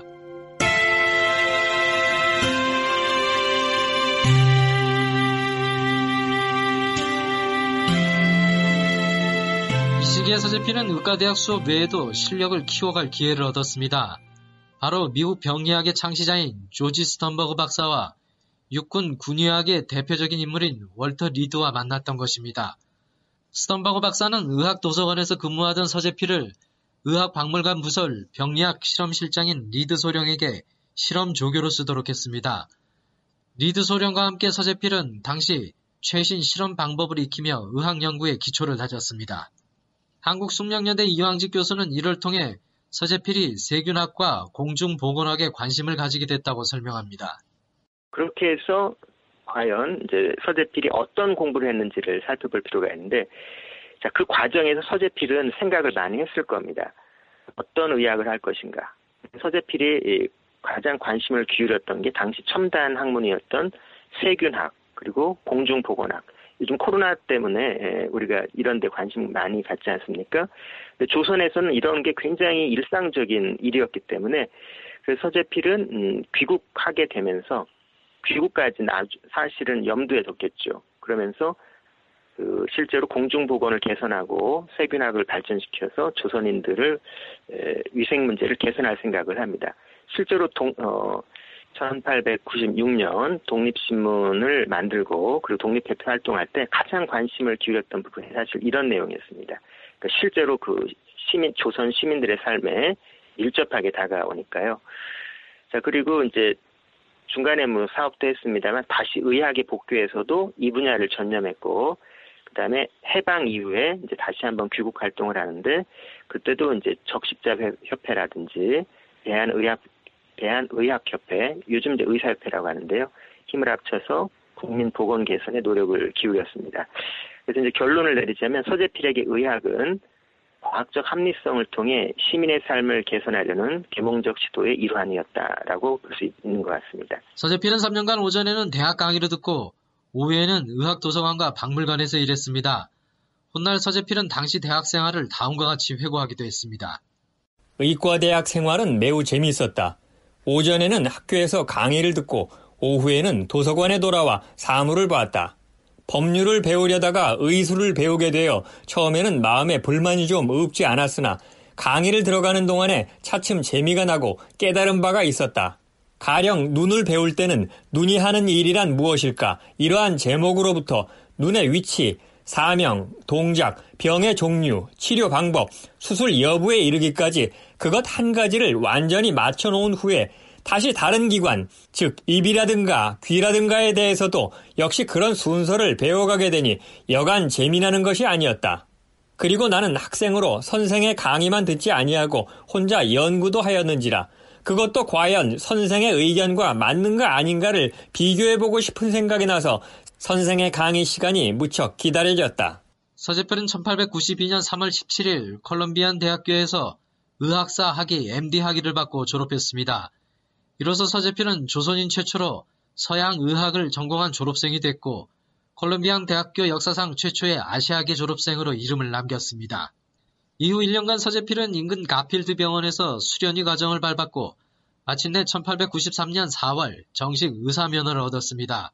이 시기에 서재필은 의과대학 수업 외에도 실력을 키워갈 기회를 얻었습니다. 바로 미국 병리학의 창시자인 조지 스턴버그 박사와 육군 군의학의 대표적인 인물인 월터 리드와 만났던 것입니다. 스턴버그 박사는 의학도서관에서 근무하던 서재필을 의학박물관 부설 병리학 실험실장인 리드 소령에게 실험 조교로 쓰도록 했습니다. 리드 소령과 함께 서재필은 당시 최신 실험 방법을 익히며 의학 연구의 기초를 다졌습니다. 한국숙명여대 이황직 교수는 이를 통해 서재필이 세균학과 공중보건학에 관심을 가지게 됐다고 설명합니다. 그렇게 해서 과연 이제 서재필이 어떤 공부를 했는지를 살펴볼 필요가 있는데, 자, 그 과정에서 서재필은 생각을 많이 했을 겁니다. 어떤 의학을 할 것인가. 서재필이 가장 관심을 기울였던 게 당시 첨단 학문이었던 세균학 그리고 공중보건학. 요즘 코로나 때문에 우리가 이런 데 관심 많이 갖지 않습니까? 근데 조선에서는 이런 게 굉장히 일상적인 일이었기 때문에 그래서 서재필은 음, 귀국하게 되면서 귀국까지는 아주 사실은 염두에 뒀겠죠. 그러면서 그 실제로 공중보건을 개선하고 세균학을 발전시켜서 조선인들을 에, 위생 문제를 개선할 생각을 합니다. 실제로 동, 어, 천팔백구십육 년 독립신문을 만들고 그리고 독립대표 활동할 때 가장 관심을 기울였던 부분이 사실 이런 내용이었습니다. 그러니까 실제로 그 시민, 조선 시민들의 삶에 밀접하게 다가오니까요. 자, 그리고 이제 중간에 뭐 사업도 했습니다만 다시 의학에 복귀해서도 이 분야를 전념했고, 그 다음에 해방 이후에 이제 다시 한번 귀국 활동을 하는데, 그때도 이제 적십자협회라든지 대한의학 대한의학협회, 요즘 이제 의사협회라고 하는데요. 힘을 합쳐서 국민 보건 개선에 노력을 기울였습니다. 그래서 이제 결론을 내리자면 서재필에게 의학은 과학적 합리성을 통해 시민의 삶을 개선하려는 계몽적 시도의 일환이었다라고 볼 수 있는 것 같습니다. 서재필은 삼 년간 오전에는 대학 강의를 듣고 오후에는 의학도서관과 박물관에서 일했습니다. 훗날 서재필은 당시 대학 생활을 다음과 같이 회고하기도 했습니다. 의과대학 생활은 매우 재미있었다. 오전에는 학교에서 강의를 듣고 오후에는 도서관에 돌아와 사물을 봤다. 법률을 배우려다가 의술을 배우게 되어 처음에는 마음에 불만이 좀 없지 않았으나 강의를 들어가는 동안에 차츰 재미가 나고 깨달은 바가 있었다. 가령 눈을 배울 때는 눈이 하는 일이란 무엇일까? 이러한 제목으로부터 눈의 위치, 사명, 동작, 병의 종류, 치료 방법, 수술 여부에 이르기까지 그것 한 가지를 완전히 맞춰놓은 후에 다시 다른 기관, 즉 입이라든가 귀라든가에 대해서도 역시 그런 순서를 배워가게 되니 여간 재미나는 것이 아니었다. 그리고 나는 학생으로 선생의 강의만 듣지 아니하고 혼자 연구도 하였는지라 그것도 과연 선생의 의견과 맞는가 아닌가를 비교해보고 싶은 생각이 나서 선생의 강의 시간이 무척 기다려졌다. 서재필은 천팔백구십이 년 삼월 십칠일 콜롬비안 대학교에서 의학사 학위 엠디 학위를 받고 졸업했습니다. 이로써 서재필은 조선인 최초로 서양 의학을 전공한 졸업생이 됐고 콜롬비안 대학교 역사상 최초의 아시아계 졸업생으로 이름을 남겼습니다. 이후 일 년간 서재필은 인근 가필드 병원에서 수련의 과정을 밟았고 마침내 천팔백구십삼 년 사월 정식 의사 면허를 얻었습니다.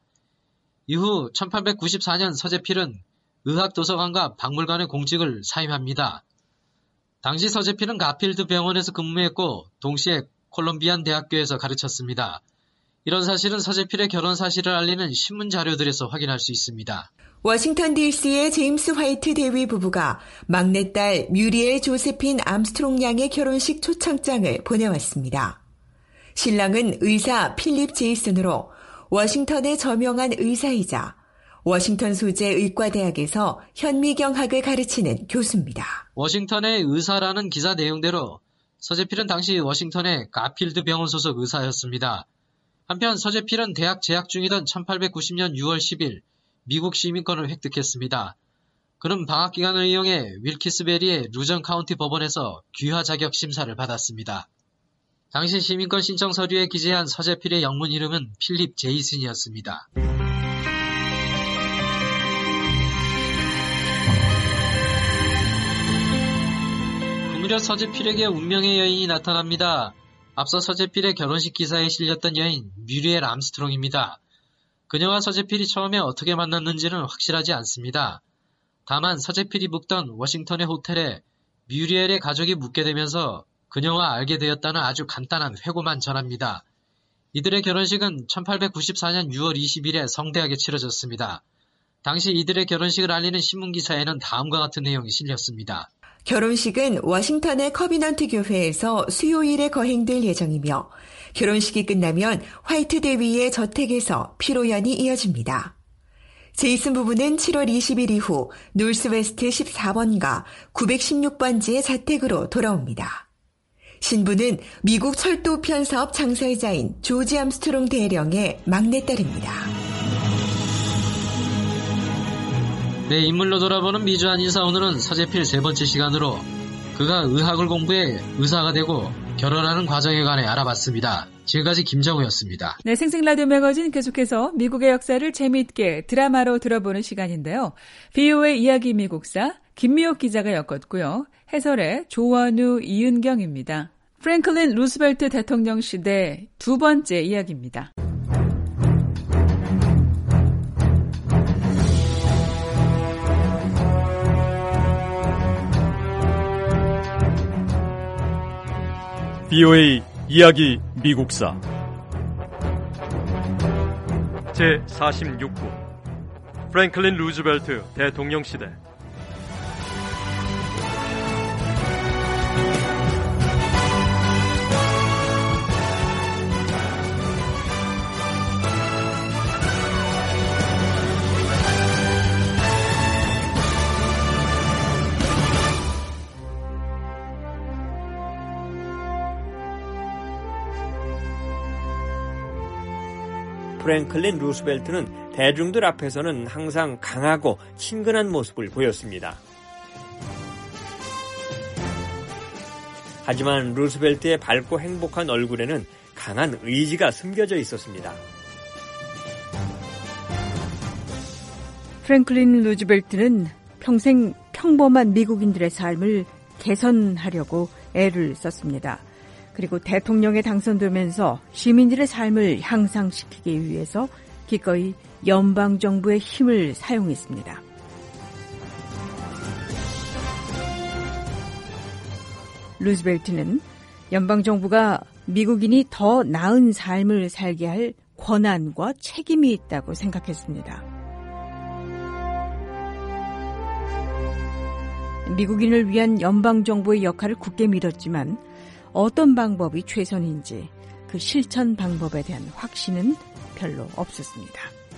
이후 천팔백구십사 년 서재필은 의학도서관과 박물관의 공직을 사임합니다. 당시 서재필은 가필드 병원에서 근무했고 동시에 콜롬비안 대학교에서 가르쳤습니다. 이런 사실은 서재필의 결혼 사실을 알리는 신문 자료들에서 확인할 수 있습니다. 워싱턴 디씨의 제임스 화이트 대위 부부가 막내딸 뮤리엘 조세핀 암스트롱 양의 결혼식 초청장을 보내왔습니다. 신랑은 의사 필립 제이슨으로 워싱턴의 저명한 의사이자 워싱턴 소재 의과대학에서 현미경학을 가르치는 교수입니다. 워싱턴의 의사라는 기사 내용대로 서재필은 당시 워싱턴의 가필드 병원 소속 의사였습니다. 한편 서재필은 대학 재학 중이던 천팔백구십 년 유월 십일 미국 시민권을 획득했습니다. 그는 방학기간을 이용해 윌키스베리의 루전 카운티 법원에서 귀화 자격 심사를 받았습니다. 당시 시민권 신청 서류에 기재한 서재필의 영문 이름은 필립 제이슨이었습니다. 그 무렵 서재필에게 운명의 여인이 나타납니다. 앞서 서재필의 결혼식 기사에 실렸던 여인 뮤리엘 암스트롱입니다. 그녀와 서재필이 처음에 어떻게 만났는지는 확실하지 않습니다. 다만 서재필이 묵던 워싱턴의 호텔에 뮤리엘의 가족이 묵게 되면서 그녀와 알게 되었다는 아주 간단한 회고만 전합니다. 이들의 결혼식은 천팔백구십사 년 유월 이십일에 성대하게 치러졌습니다. 당시 이들의 결혼식을 알리는 신문기사에는 다음과 같은 내용이 실렸습니다. 결혼식은 워싱턴의 커비넌트 교회에서 수요일에 거행될 예정이며 결혼식이 끝나면 화이트 대위의 저택에서 피로연이 이어집니다. 제이슨 부부는 칠월 이십일 이후 노스웨스트 십사 번가 구백십육 번지의 자택으로 돌아옵니다. 신부는 미국 철도 편사업 창설자인 조지 암스트롱 대령의 막내딸입니다. 네, 인물로 돌아보는 미주한 인사. 오늘은 서재필 세 번째 시간으로 그가 의학을 공부해 의사가 되고 결혼하는 과정에 관해 알아봤습니다. 지금까지 김정우였습니다. 네, 생생라디오 매거진 계속해서 미국의 역사를 재미있게 드라마로 들어보는 시간인데요. 비오의 이야기 미국사 김미옥 기자가 엮었고요. 해설의 조원우, 이은경입니다. 프랭클린 루스벨트 대통령 시대 두 번째 이야기입니다. 비오에이 이야기 미국사 제사십육 부 프랭클린 루즈벨트 대통령 시대. 프랭클린 루스벨트는 대중들 앞에서는 항상 강하고 친근한 모습을 보였습니다. 하지만 루스벨트의 밝고 행복한 얼굴에는 강한 의지가 숨겨져 있었습니다. 프랭클린 루즈벨트는 평생 평범한 미국인들의 삶을 개선하려고 애를 썼습니다. 그리고 대통령에 당선되면서 시민들의 삶을 향상시키기 위해서 기꺼이 연방정부의 힘을 사용했습니다. 루즈벨트는 연방정부가 미국인이 더 나은 삶을 살게 할 권한과 책임이 있다고 생각했습니다. 미국인을 위한 연방정부의 역할을 굳게 믿었지만 어떤 방법이 최선인지 그 실천 방법에 대한 확신은 별로 없었습니다.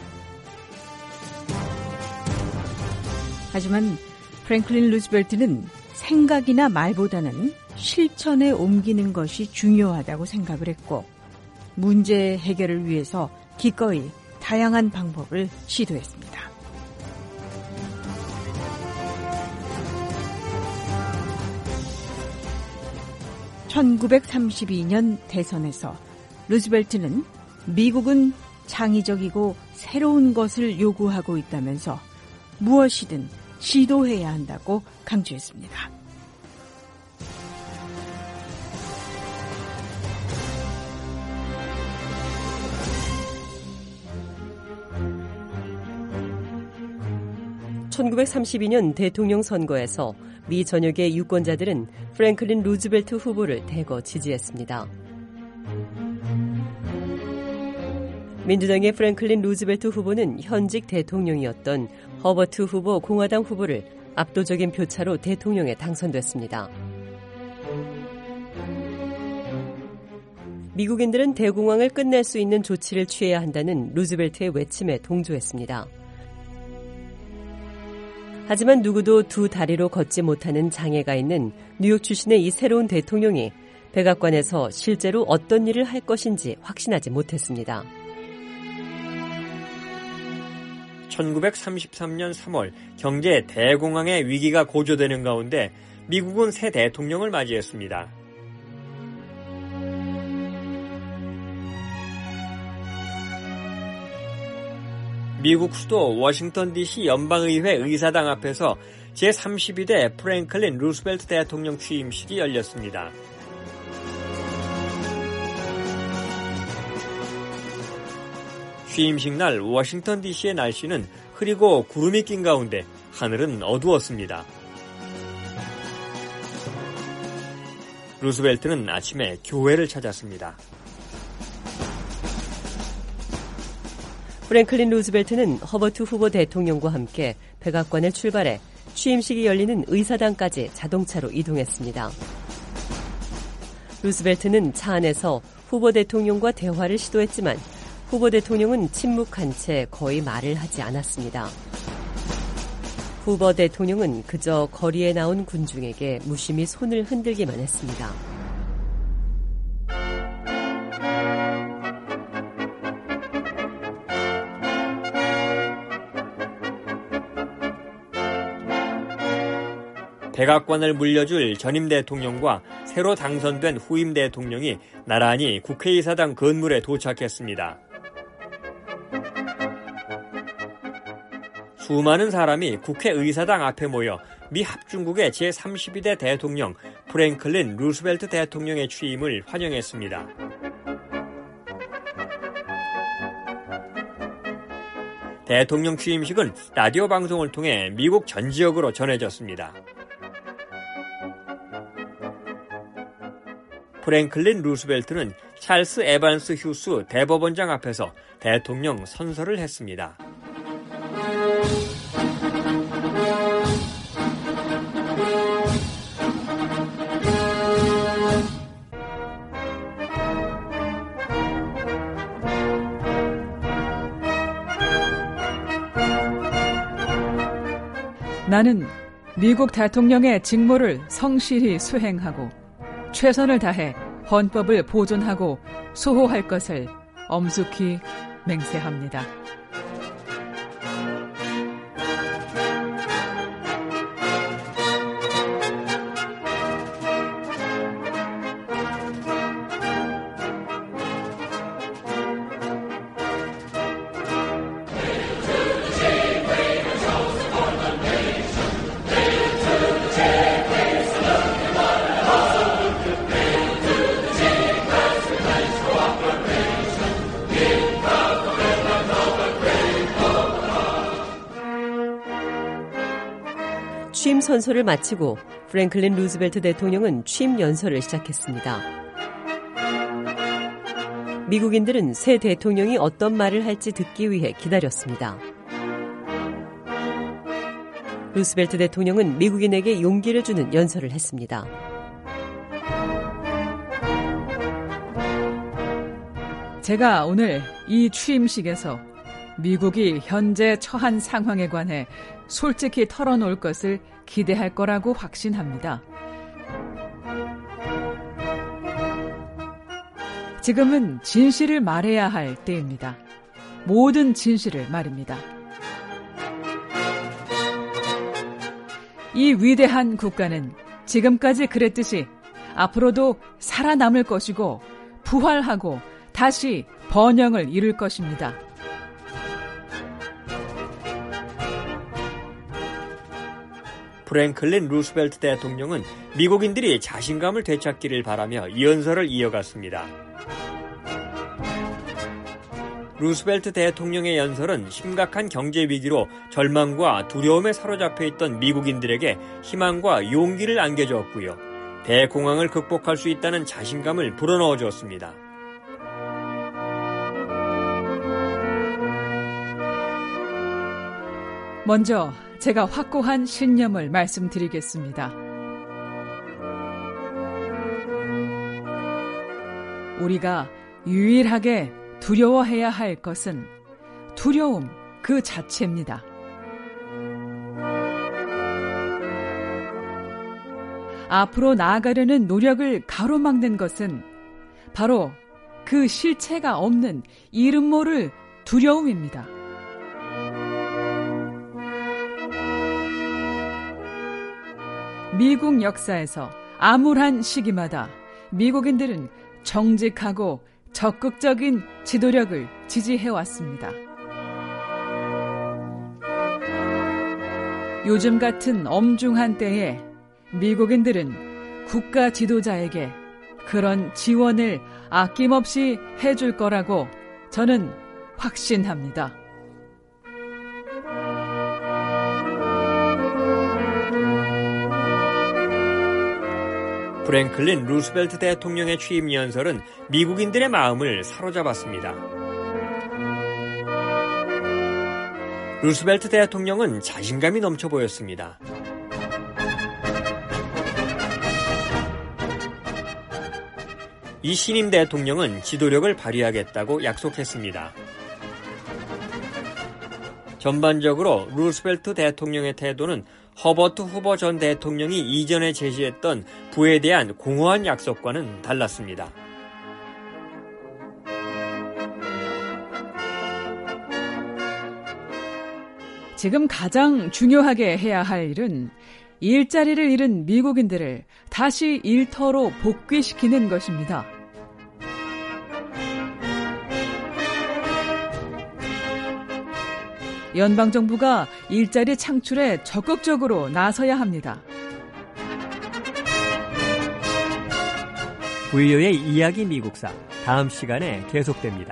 하지만 프랭클린 루즈벨트는 생각이나 말보다는 실천에 옮기는 것이 중요하다고 생각을 했고 문제 해결을 위해서 기꺼이 다양한 방법을 시도했습니다. 천구백삼십이 년 대선에서 루즈벨트는 미국은 창의적이고 새로운 것을 요구하고 있다면서 무엇이든 시도해야 한다고 강조했습니다. 천구백삼십이 년 대통령 선거에서 미 전역의 유권자들은 프랭클린 루즈벨트 후보를 대거 지지했습니다. 민주당의 프랭클린 루즈벨트 후보는 현직 대통령이었던 허버트 후보 공화당 후보를 압도적인 표차로 대통령에 당선됐습니다. 미국인들은 대공황을 끝낼 수 있는 조치를 취해야 한다는 루즈벨트의 외침에 동조했습니다. 하지만 누구도 두 다리로 걷지 못하는 장애가 있는 뉴욕 출신의 이 새로운 대통령이 백악관에서 실제로 어떤 일을 할 것인지 확신하지 못했습니다. 천구백삼십삼 년 삼월 경제 대공황의 위기가 고조되는 가운데 미국은 새 대통령을 맞이했습니다. 미국 수도 워싱턴 디씨 연방의회 의사당 앞에서 제삼십이 대 프랭클린 루즈벨트 대통령 취임식이 열렸습니다. 취임식 날 워싱턴 디씨의 날씨는 흐리고 구름이 낀 가운데 하늘은 어두웠습니다. 루즈벨트는 아침에 교회를 찾았습니다. 프랭클린 루즈벨트는 허버트 후보 대통령과 함께 백악관을 출발해 취임식이 열리는 의사당까지 자동차로 이동했습니다. 루즈벨트는 차 안에서 후보 대통령과 대화를 시도했지만 후보 대통령은 침묵한 채 거의 말을 하지 않았습니다. 후보 대통령은 그저 거리에 나온 군중에게 무심히 손을 흔들기만 했습니다. 백악관을 물려줄 전임 대통령과 새로 당선된 후임 대통령이 나란히 국회의사당 건물에 도착했습니다. 수많은 사람이 국회의사당 앞에 모여 미 합중국의 제삼십이 대 대통령 프랭클린 루즈벨트 대통령의 취임을 환영했습니다. 대통령 취임식은 라디오 방송을 통해 미국 전 지역으로 전해졌습니다. 프랭클린 루즈벨트는 찰스 에반스 휴스 대법원장 앞에서 대통령 선서를 했습니다. 나는 미국 대통령의 직무를 성실히 수행하고 최선을 다해 헌법을 보존하고 수호할 것을 엄숙히 맹세합니다. 선서를 마치고 프랭클린 루즈벨트 대통령은 취임 연설을 시작했습니다. 미국인들은 새 대통령이 어떤 말을 할지 듣기 위해 기다렸습니다. 루스벨트 대통령은 미국인에게 용기를 주는 연설을 했습니다. 제가 오늘 이 취임식에서 미국이 현재 처한 상황에 관해 솔직히 털어놓을 것을 기대할 거라고 확신합니다. 지금은 진실을 말해야 할 때입니다. 모든 진실을 말입니다. 이 위대한 국가는 지금까지 그랬듯이 앞으로도 살아남을 것이고 부활하고 다시 번영을 이룰 것입니다. 프랭클린 루스벨트 대통령은 미국인들이 자신감을 되찾기를 바라며 연설을 이어갔습니다. 루스벨트 대통령의 연설은 심각한 경제 위기로 절망과 두려움에 사로잡혀 있던 미국인들에게 희망과 용기를 안겨주었고요. 대공황을 극복할 수 있다는 자신감을 불어넣어 주었습니다. 먼저 제가 확고한 신념을 말씀드리겠습니다. 우리가 유일하게 두려워해야 할 것은 두려움 그 자체입니다. 앞으로 나아가려는 노력을 가로막는 것은 바로 그 실체가 없는 이름 모를 두려움입니다. 미국 역사에서 암울한 시기마다 미국인들은 정직하고 적극적인 지도력을 지지해왔습니다. 요즘 같은 엄중한 때에 미국인들은 국가 지도자에게 그런 지원을 아낌없이 해줄 거라고 저는 확신합니다. 프랭클린 루스벨트 대통령의 취임 연설은 미국인들의 마음을 사로잡았습니다. 루스벨트 대통령은 자신감이 넘쳐 보였습니다. 이 신임 대통령은 지도력을 발휘하겠다고 약속했습니다. 전반적으로 루스벨트 대통령의 태도는 허버트 후보 전 대통령이 이전에 제시했던 부에 대한 공허한 약속과는 달랐습니다. 지금 가장 중요하게 해야 할 일은 일자리를 잃은 미국인들을 다시 일터로 복귀시키는 것입니다. 연방정부가 일자리 창출에 적극적으로 나서야 합니다. 브이오에이 이야기 미국사 다음 시간에 계속됩니다.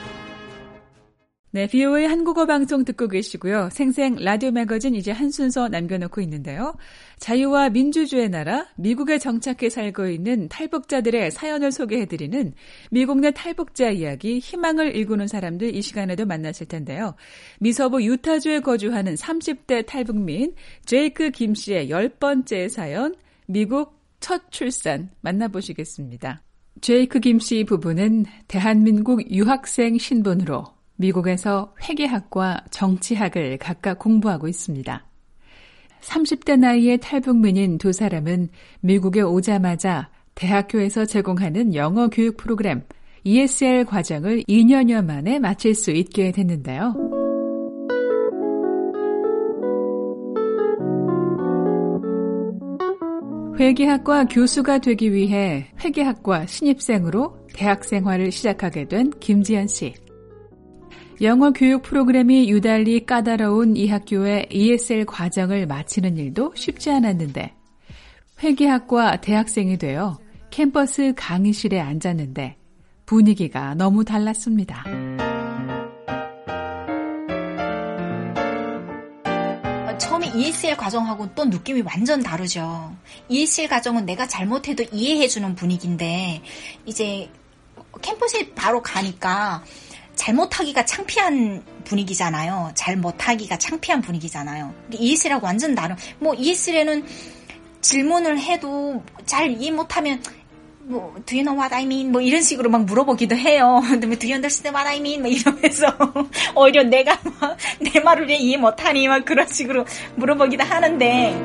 네, 비오에이 한국어 방송 듣고 계시고요. 생생 라디오 매거진 이제 한 순서 남겨놓고 있는데요. 자유와 민주주의 나라, 미국에 정착해 살고 있는 탈북자들의 사연을 소개해드리는 미국 내 탈북자 이야기, 희망을 일구는 사람들 이 시간에도 만나실 텐데요. 미서부 유타주에 거주하는 삼십 대 탈북민 제이크 김 씨의 열 번째 사연, 미국 첫 출산 만나보시겠습니다. 제이크 김 씨 부부는 대한민국 유학생 신분으로 미국에서 회계학과 정치학을 각각 공부하고 있습니다. 삼십 대 나이의 탈북민인 두 사람은 미국에 오자마자 대학교에서 제공하는 영어 교육 프로그램 이에스엘 과정을 이 년여 만에 마칠 수 있게 됐는데요. 회계학과 교수가 되기 위해 회계학과 신입생으로 대학 생활을 시작하게 된 김지연 씨. 영어 교육 프로그램이 유달리 까다로운 이 학교의 이에스엘 과정을 마치는 일도 쉽지 않았는데 회계학과 대학생이 되어 캠퍼스 강의실에 앉았는데 분위기가 너무 달랐습니다. 처음에 이에스엘 과정하고 또 느낌이 완전 다르죠. 이에스엘 과정은 내가 잘못해도 이해해주는 분위기인데 이제 캠퍼스에 바로 가니까 잘못하기가 창피한 분위기잖아요. 잘못하기가 창피한 분위기잖아요. 이에스엘하고 완전 다른. 뭐 이에스엘에는 질문을 해도 잘 이해 못하면 뭐 Do you know what I mean? 뭐 이런 식으로 막 물어보기도 해요. 근데 Do you understand what I mean? 막 이러면서 오히려 내가 막 내 말을 왜 이해 못하니? 막 그런 식으로 물어보기도 하는데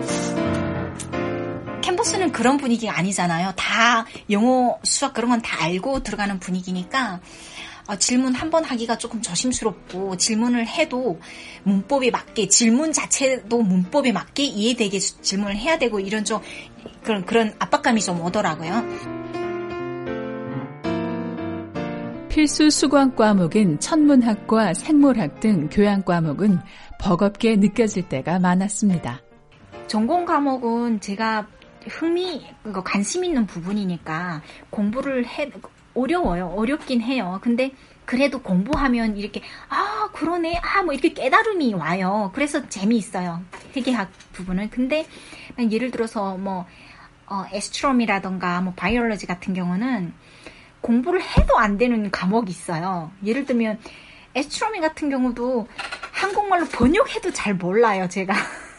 캠퍼스는 그런 분위기가 아니잖아요. 다 영어, 수학 그런 건 다 알고 들어가는 분위기니까 어, 질문 한 번 하기가 조금 조심스럽고 질문을 해도 문법에 맞게 질문 자체도 문법에 맞게 이해되게 질문을 해야 되고 이런 좀 그런 그런 압박감이 좀 오더라고요. 필수 수강 과목인 천문학과 생물학 등 교양 과목은 버겁게 느껴질 때가 많았습니다. 전공 과목은 제가 흥미, 관심 있는 부분이니까 공부를 해 어려워요. 어렵긴 해요. 근데 그래도 공부하면 이렇게 아 그러네 아 뭐 이렇게 깨달음이 와요. 그래서 재미있어요. 회계학 부분은. 근데 예를 들어서 뭐 어, 에스트롬이라던가 뭐 바이올로지 같은 경우는 공부를 해도 안 되는 과목이 있어요. 예를 들면 에스트로미 같은 경우도 한국말로 번역해도 잘 몰라요. 제가.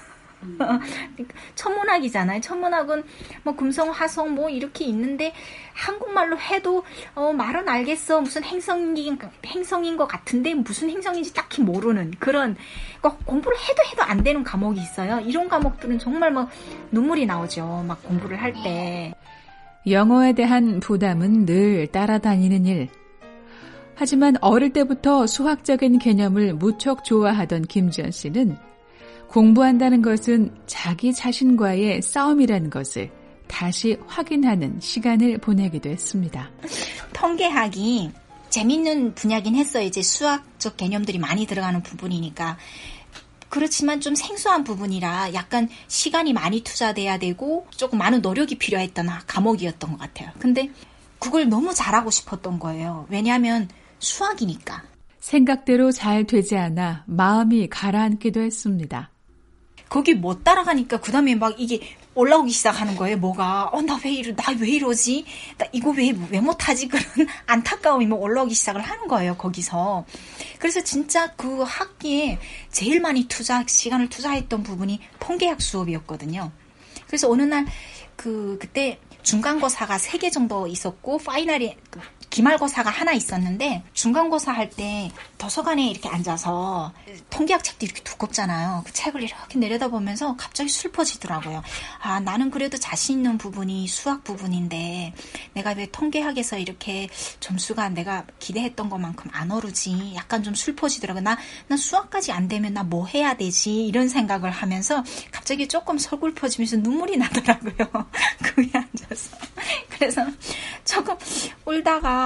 천문학이잖아요. 천문학은 뭐 금성, 화성 뭐 이렇게 있는데 한국말로 해도 어, 말은 알겠어. 무슨 행성인 행성인 것 같은데 무슨 행성인지 딱히 모르는 그런 그러니까 공부를 해도 해도 안 되는 과목이 있어요. 이런 과목들은 정말 뭐 눈물이 나오죠. 막 공부를 할 때. 영어에 대한 부담은 늘 따라다니는 일. 하지만 어릴 때부터 수학적인 개념을 무척 좋아하던 김지연 씨는 공부한다는 것은 자기 자신과의 싸움이라는 것을 다시 확인하는 시간을 보내기도 했습니다. 통계학이 재밌는 분야긴 했어요. 이제 수학적 개념들이 많이 들어가는 부분이니까. 그렇지만 좀 생소한 부분이라 약간 시간이 많이 투자돼야 되고 조금 많은 노력이 필요했던 과목이었던 것 같아요. 근데 그걸 너무 잘하고 싶었던 거예요. 왜냐하면 수학이니까. 생각대로 잘 되지 않아 마음이 가라앉기도 했습니다. 거기 못 따라가니까 그 다음에 막 이게 올라오기 시작하는 거예요. 뭐가 어, 나 왜 이러, 나 왜 이러지? 나 이거 왜, 왜 못하지? 그런 안타까움이 뭐 올라오기 시작을 하는 거예요. 거기서. 그래서 진짜 그 학기에 제일 많이 투자 시간을 투자했던 부분이 통계학 수업이었거든요. 그래서 어느 날 그 그때 중간고사가 세 개 정도 있었고 파이널이 기말고사가 하나 있었는데 중간고사 할 때 도서관에 이렇게 앉아서 통계학 책도 이렇게 두껍잖아요. 그 책을 이렇게 내려다보면서 갑자기 슬퍼지더라고요. 아, 나는 그래도 자신 있는 부분이 수학 부분인데 내가 왜 통계학에서 이렇게 점수가 내가 기대했던 것만큼 안 오르지? 약간 좀 슬퍼지더라고요. 나, 나 수학까지 안 되면 나 뭐 해야 되지? 이런 생각을 하면서 갑자기 조금 서글퍼지면서 눈물이 나더라고요. 거기 앉아서. 그래서 조금 울다가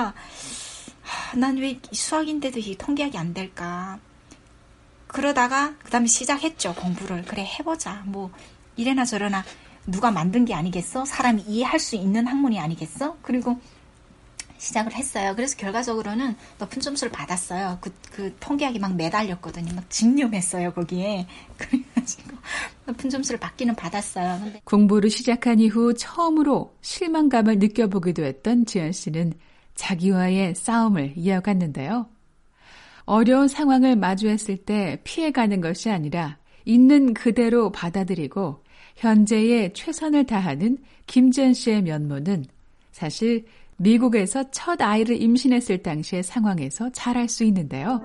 난 왜 수학인데도 이 통계학이 안 될까? 그러다가 그 다음에 시작했죠. 공부를. 그래 해보자. 뭐 이래나 저래나 누가 만든 게 아니겠어? 사람이 이해할 수 있는 학문이 아니겠어? 그리고 시작을 했어요. 그래서 결과적으로는 높은 점수를 받았어요. 그, 그 통계학이 막 매달렸거든요. 막 집념했어요. 거기에. 그래가지고 높은 점수를 받기는 받았어요. 근데 공부를 시작한 이후 처음으로 실망감을 느껴보기도 했던 지연 씨는 자기와의 싸움을 이어갔는데요. 어려운 상황을 마주했을 때 피해가는 것이 아니라 있는 그대로 받아들이고 현재에 최선을 다하는 김지연 씨의 면모는 사실 미국에서 첫 아이를 임신했을 당시의 상황에서 잘 알 수 있는데요.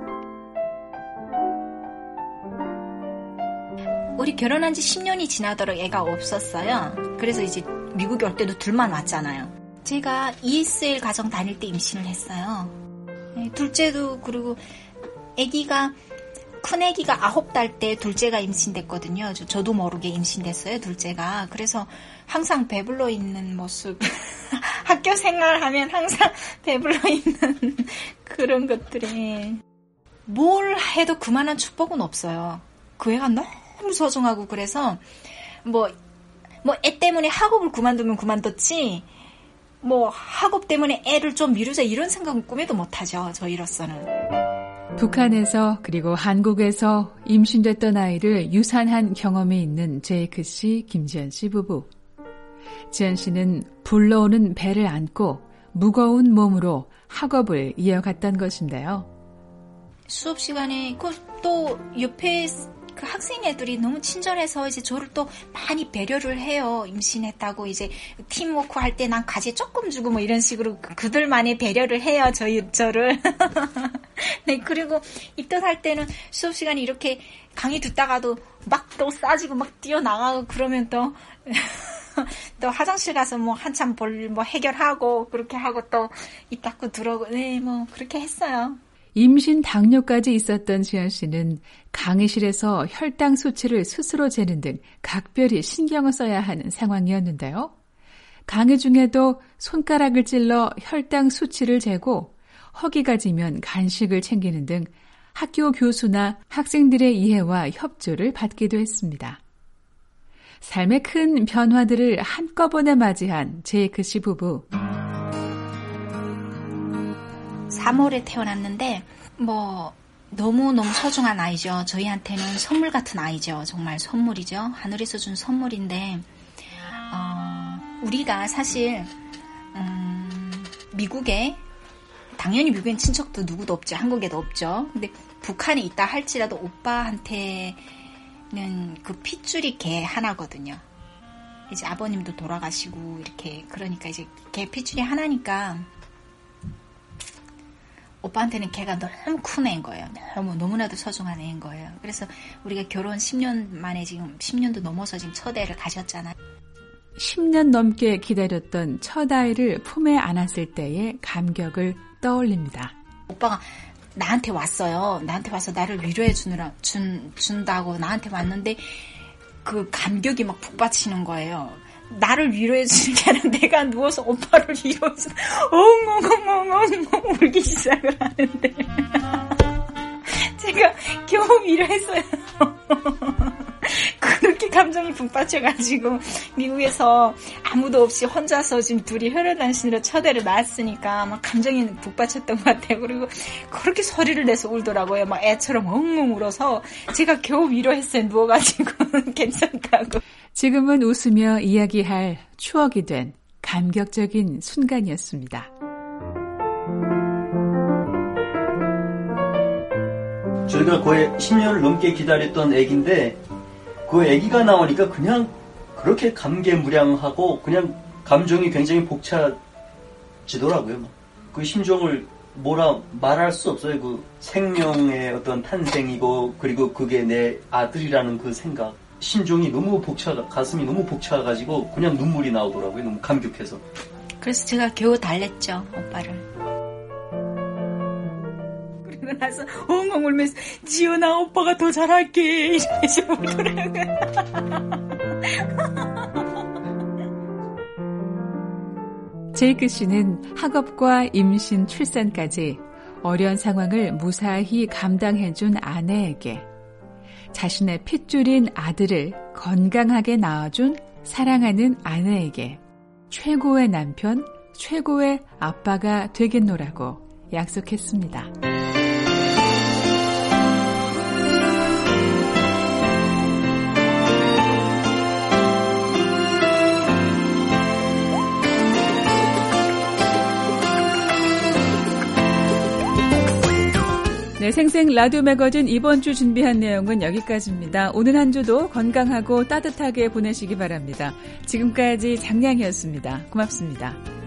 우리 결혼한 지 십 년이 지나도록 애가 없었어요. 그래서 이제 미국에 올 때도 둘만 왔잖아요. 제가 이에스엘 가정 다닐 때 임신을 했어요. 네, 둘째도 그리고 아기가 큰 아기가 아홉 달 때 둘째가 임신됐거든요. 저, 저도 모르게 임신됐어요. 둘째가. 그래서 항상 배불러 있는 모습. 학교 생활하면 항상 배불러 있는 그런 것들이. 뭘 해도 그만한 축복은 없어요. 그 애가 너무 소중하고 그래서 뭐, 뭐 애 때문에 학업을 그만두면 그만뒀지 뭐 학업 때문에 애를 좀 미루자 이런 생각은 꿈에도 못하죠. 저희로서는. 북한에서 그리고 한국에서 임신됐던 아이를 유산한 경험이 있는 제이크 씨, 김지연 씨 부부. 지연 씨는 불러오는 배를 안고 무거운 몸으로 학업을 이어갔던 것인데요. 수업 시간에 그 또 옆에 그 학생 애들이 너무 친절해서 이제 저를 또 많이 배려를 해요. 임신했다고 이제 팀워크 할 때 난 가지 조금 주고 뭐 이런 식으로 그들만의 배려를 해요. 저, 저를. 네, 그리고 입덧할 때는 수업 시간에 이렇게 강의 듣다가도 막 또 싸지고 막 뛰어나가고 그러면 또 또 화장실 가서 뭐 한참 볼 뭐 해결하고 그렇게 하고 또 입 닫고 들어오고 네, 뭐 그렇게 했어요. 임신 당뇨까지 있었던 지연 씨는 강의실에서 혈당 수치를 스스로 재는 등 각별히 신경을 써야 하는 상황이었는데요. 강의 중에도 손가락을 찔러 혈당 수치를 재고 허기가 지면 간식을 챙기는 등 학교 교수나 학생들의 이해와 협조를 받기도 했습니다. 삶의 큰 변화들을 한꺼번에 맞이한 제이크 씨 부부. 삼월에 태어났는데 뭐 너무너무 소중한 아이죠. 저희한테는 선물 같은 아이죠. 정말 선물이죠. 하늘에서 준 선물인데 어, 우리가 사실 음, 미국에 당연히 미국엔 친척도 누구도 없죠. 한국에도 없죠. 근데 북한에 있다 할지라도 오빠한테는 그 핏줄이 개 하나거든요. 이제 아버님도 돌아가시고 이렇게 그러니까 이제 개 핏줄이 하나니까 오빠한테는 걔가 너무 큰 애인 거예요. 너무, 너무나도 소중한 애인 거예요. 그래서 우리가 결혼 십 년 만에 지금 십 년도 넘어서 지금 첫 애를 가졌잖아요. 십 년 넘게 기다렸던 첫 아이를 품에 안았을 때의 감격을 떠올립니다. 오빠가 나한테 왔어요. 나한테 와서 나를 위로해 주느라, 준, 준다고 나한테 왔는데 그 감격이 막 북받치는 거예요. 나를 위로해 주는 게 아니라 내가 누워서 오빠를 위로해서 엉엉엉엉엉 울기 시작을 하는데 제가 겨우 위로했어요. 그렇게 감정이 북받쳐가지고 미국에서 아무도 없이 혼자서 지금 둘이 혈혈단신으로 첫 애를 낳았으니까 막 감정이 북받쳤던 것 같아요. 그리고 그렇게 소리를 내서 울더라고요. 막 애처럼 엉엉 울어서 제가 겨우 위로했어요. 누워가지고 괜찮다고. 지금은 웃으며 이야기할 추억이 된 감격적인 순간이었습니다. 저희가 거의 십 년을 넘게 기다렸던 애기인데 그 애기가 나오니까 그냥 그렇게 감개무량하고 그냥 감정이 굉장히 벅차지더라고요. 그 심정을 뭐라 말할 수 없어요. 그 생명의 어떤 탄생이고 그리고 그게 내 아들이라는 그 생각. 심정이 너무 벅차, 가슴이 너무 벅차가지고 그냥 눈물이 나오더라고요. 너무 감격해서. 그래서 제가 겨우 달랬죠, 오빠를. 그리고 나서 엉엉 울면서 지연아 오빠가 더 잘할게 이러면서 울더라고요. 제이크 씨는 학업과 임신, 출산까지 어려운 상황을 무사히 감당해준 아내에게 자신의 핏줄인 아들을 건강하게 낳아준 사랑하는 아내에게 최고의 남편, 최고의 아빠가 되겠노라고 약속했습니다. 네, 생생 라디오 매거진 이번 주 준비한 내용은 여기까지입니다. 오늘 한 주도 건강하고 따뜻하게 보내시기 바랍니다. 지금까지 장량이었습니다. 고맙습니다.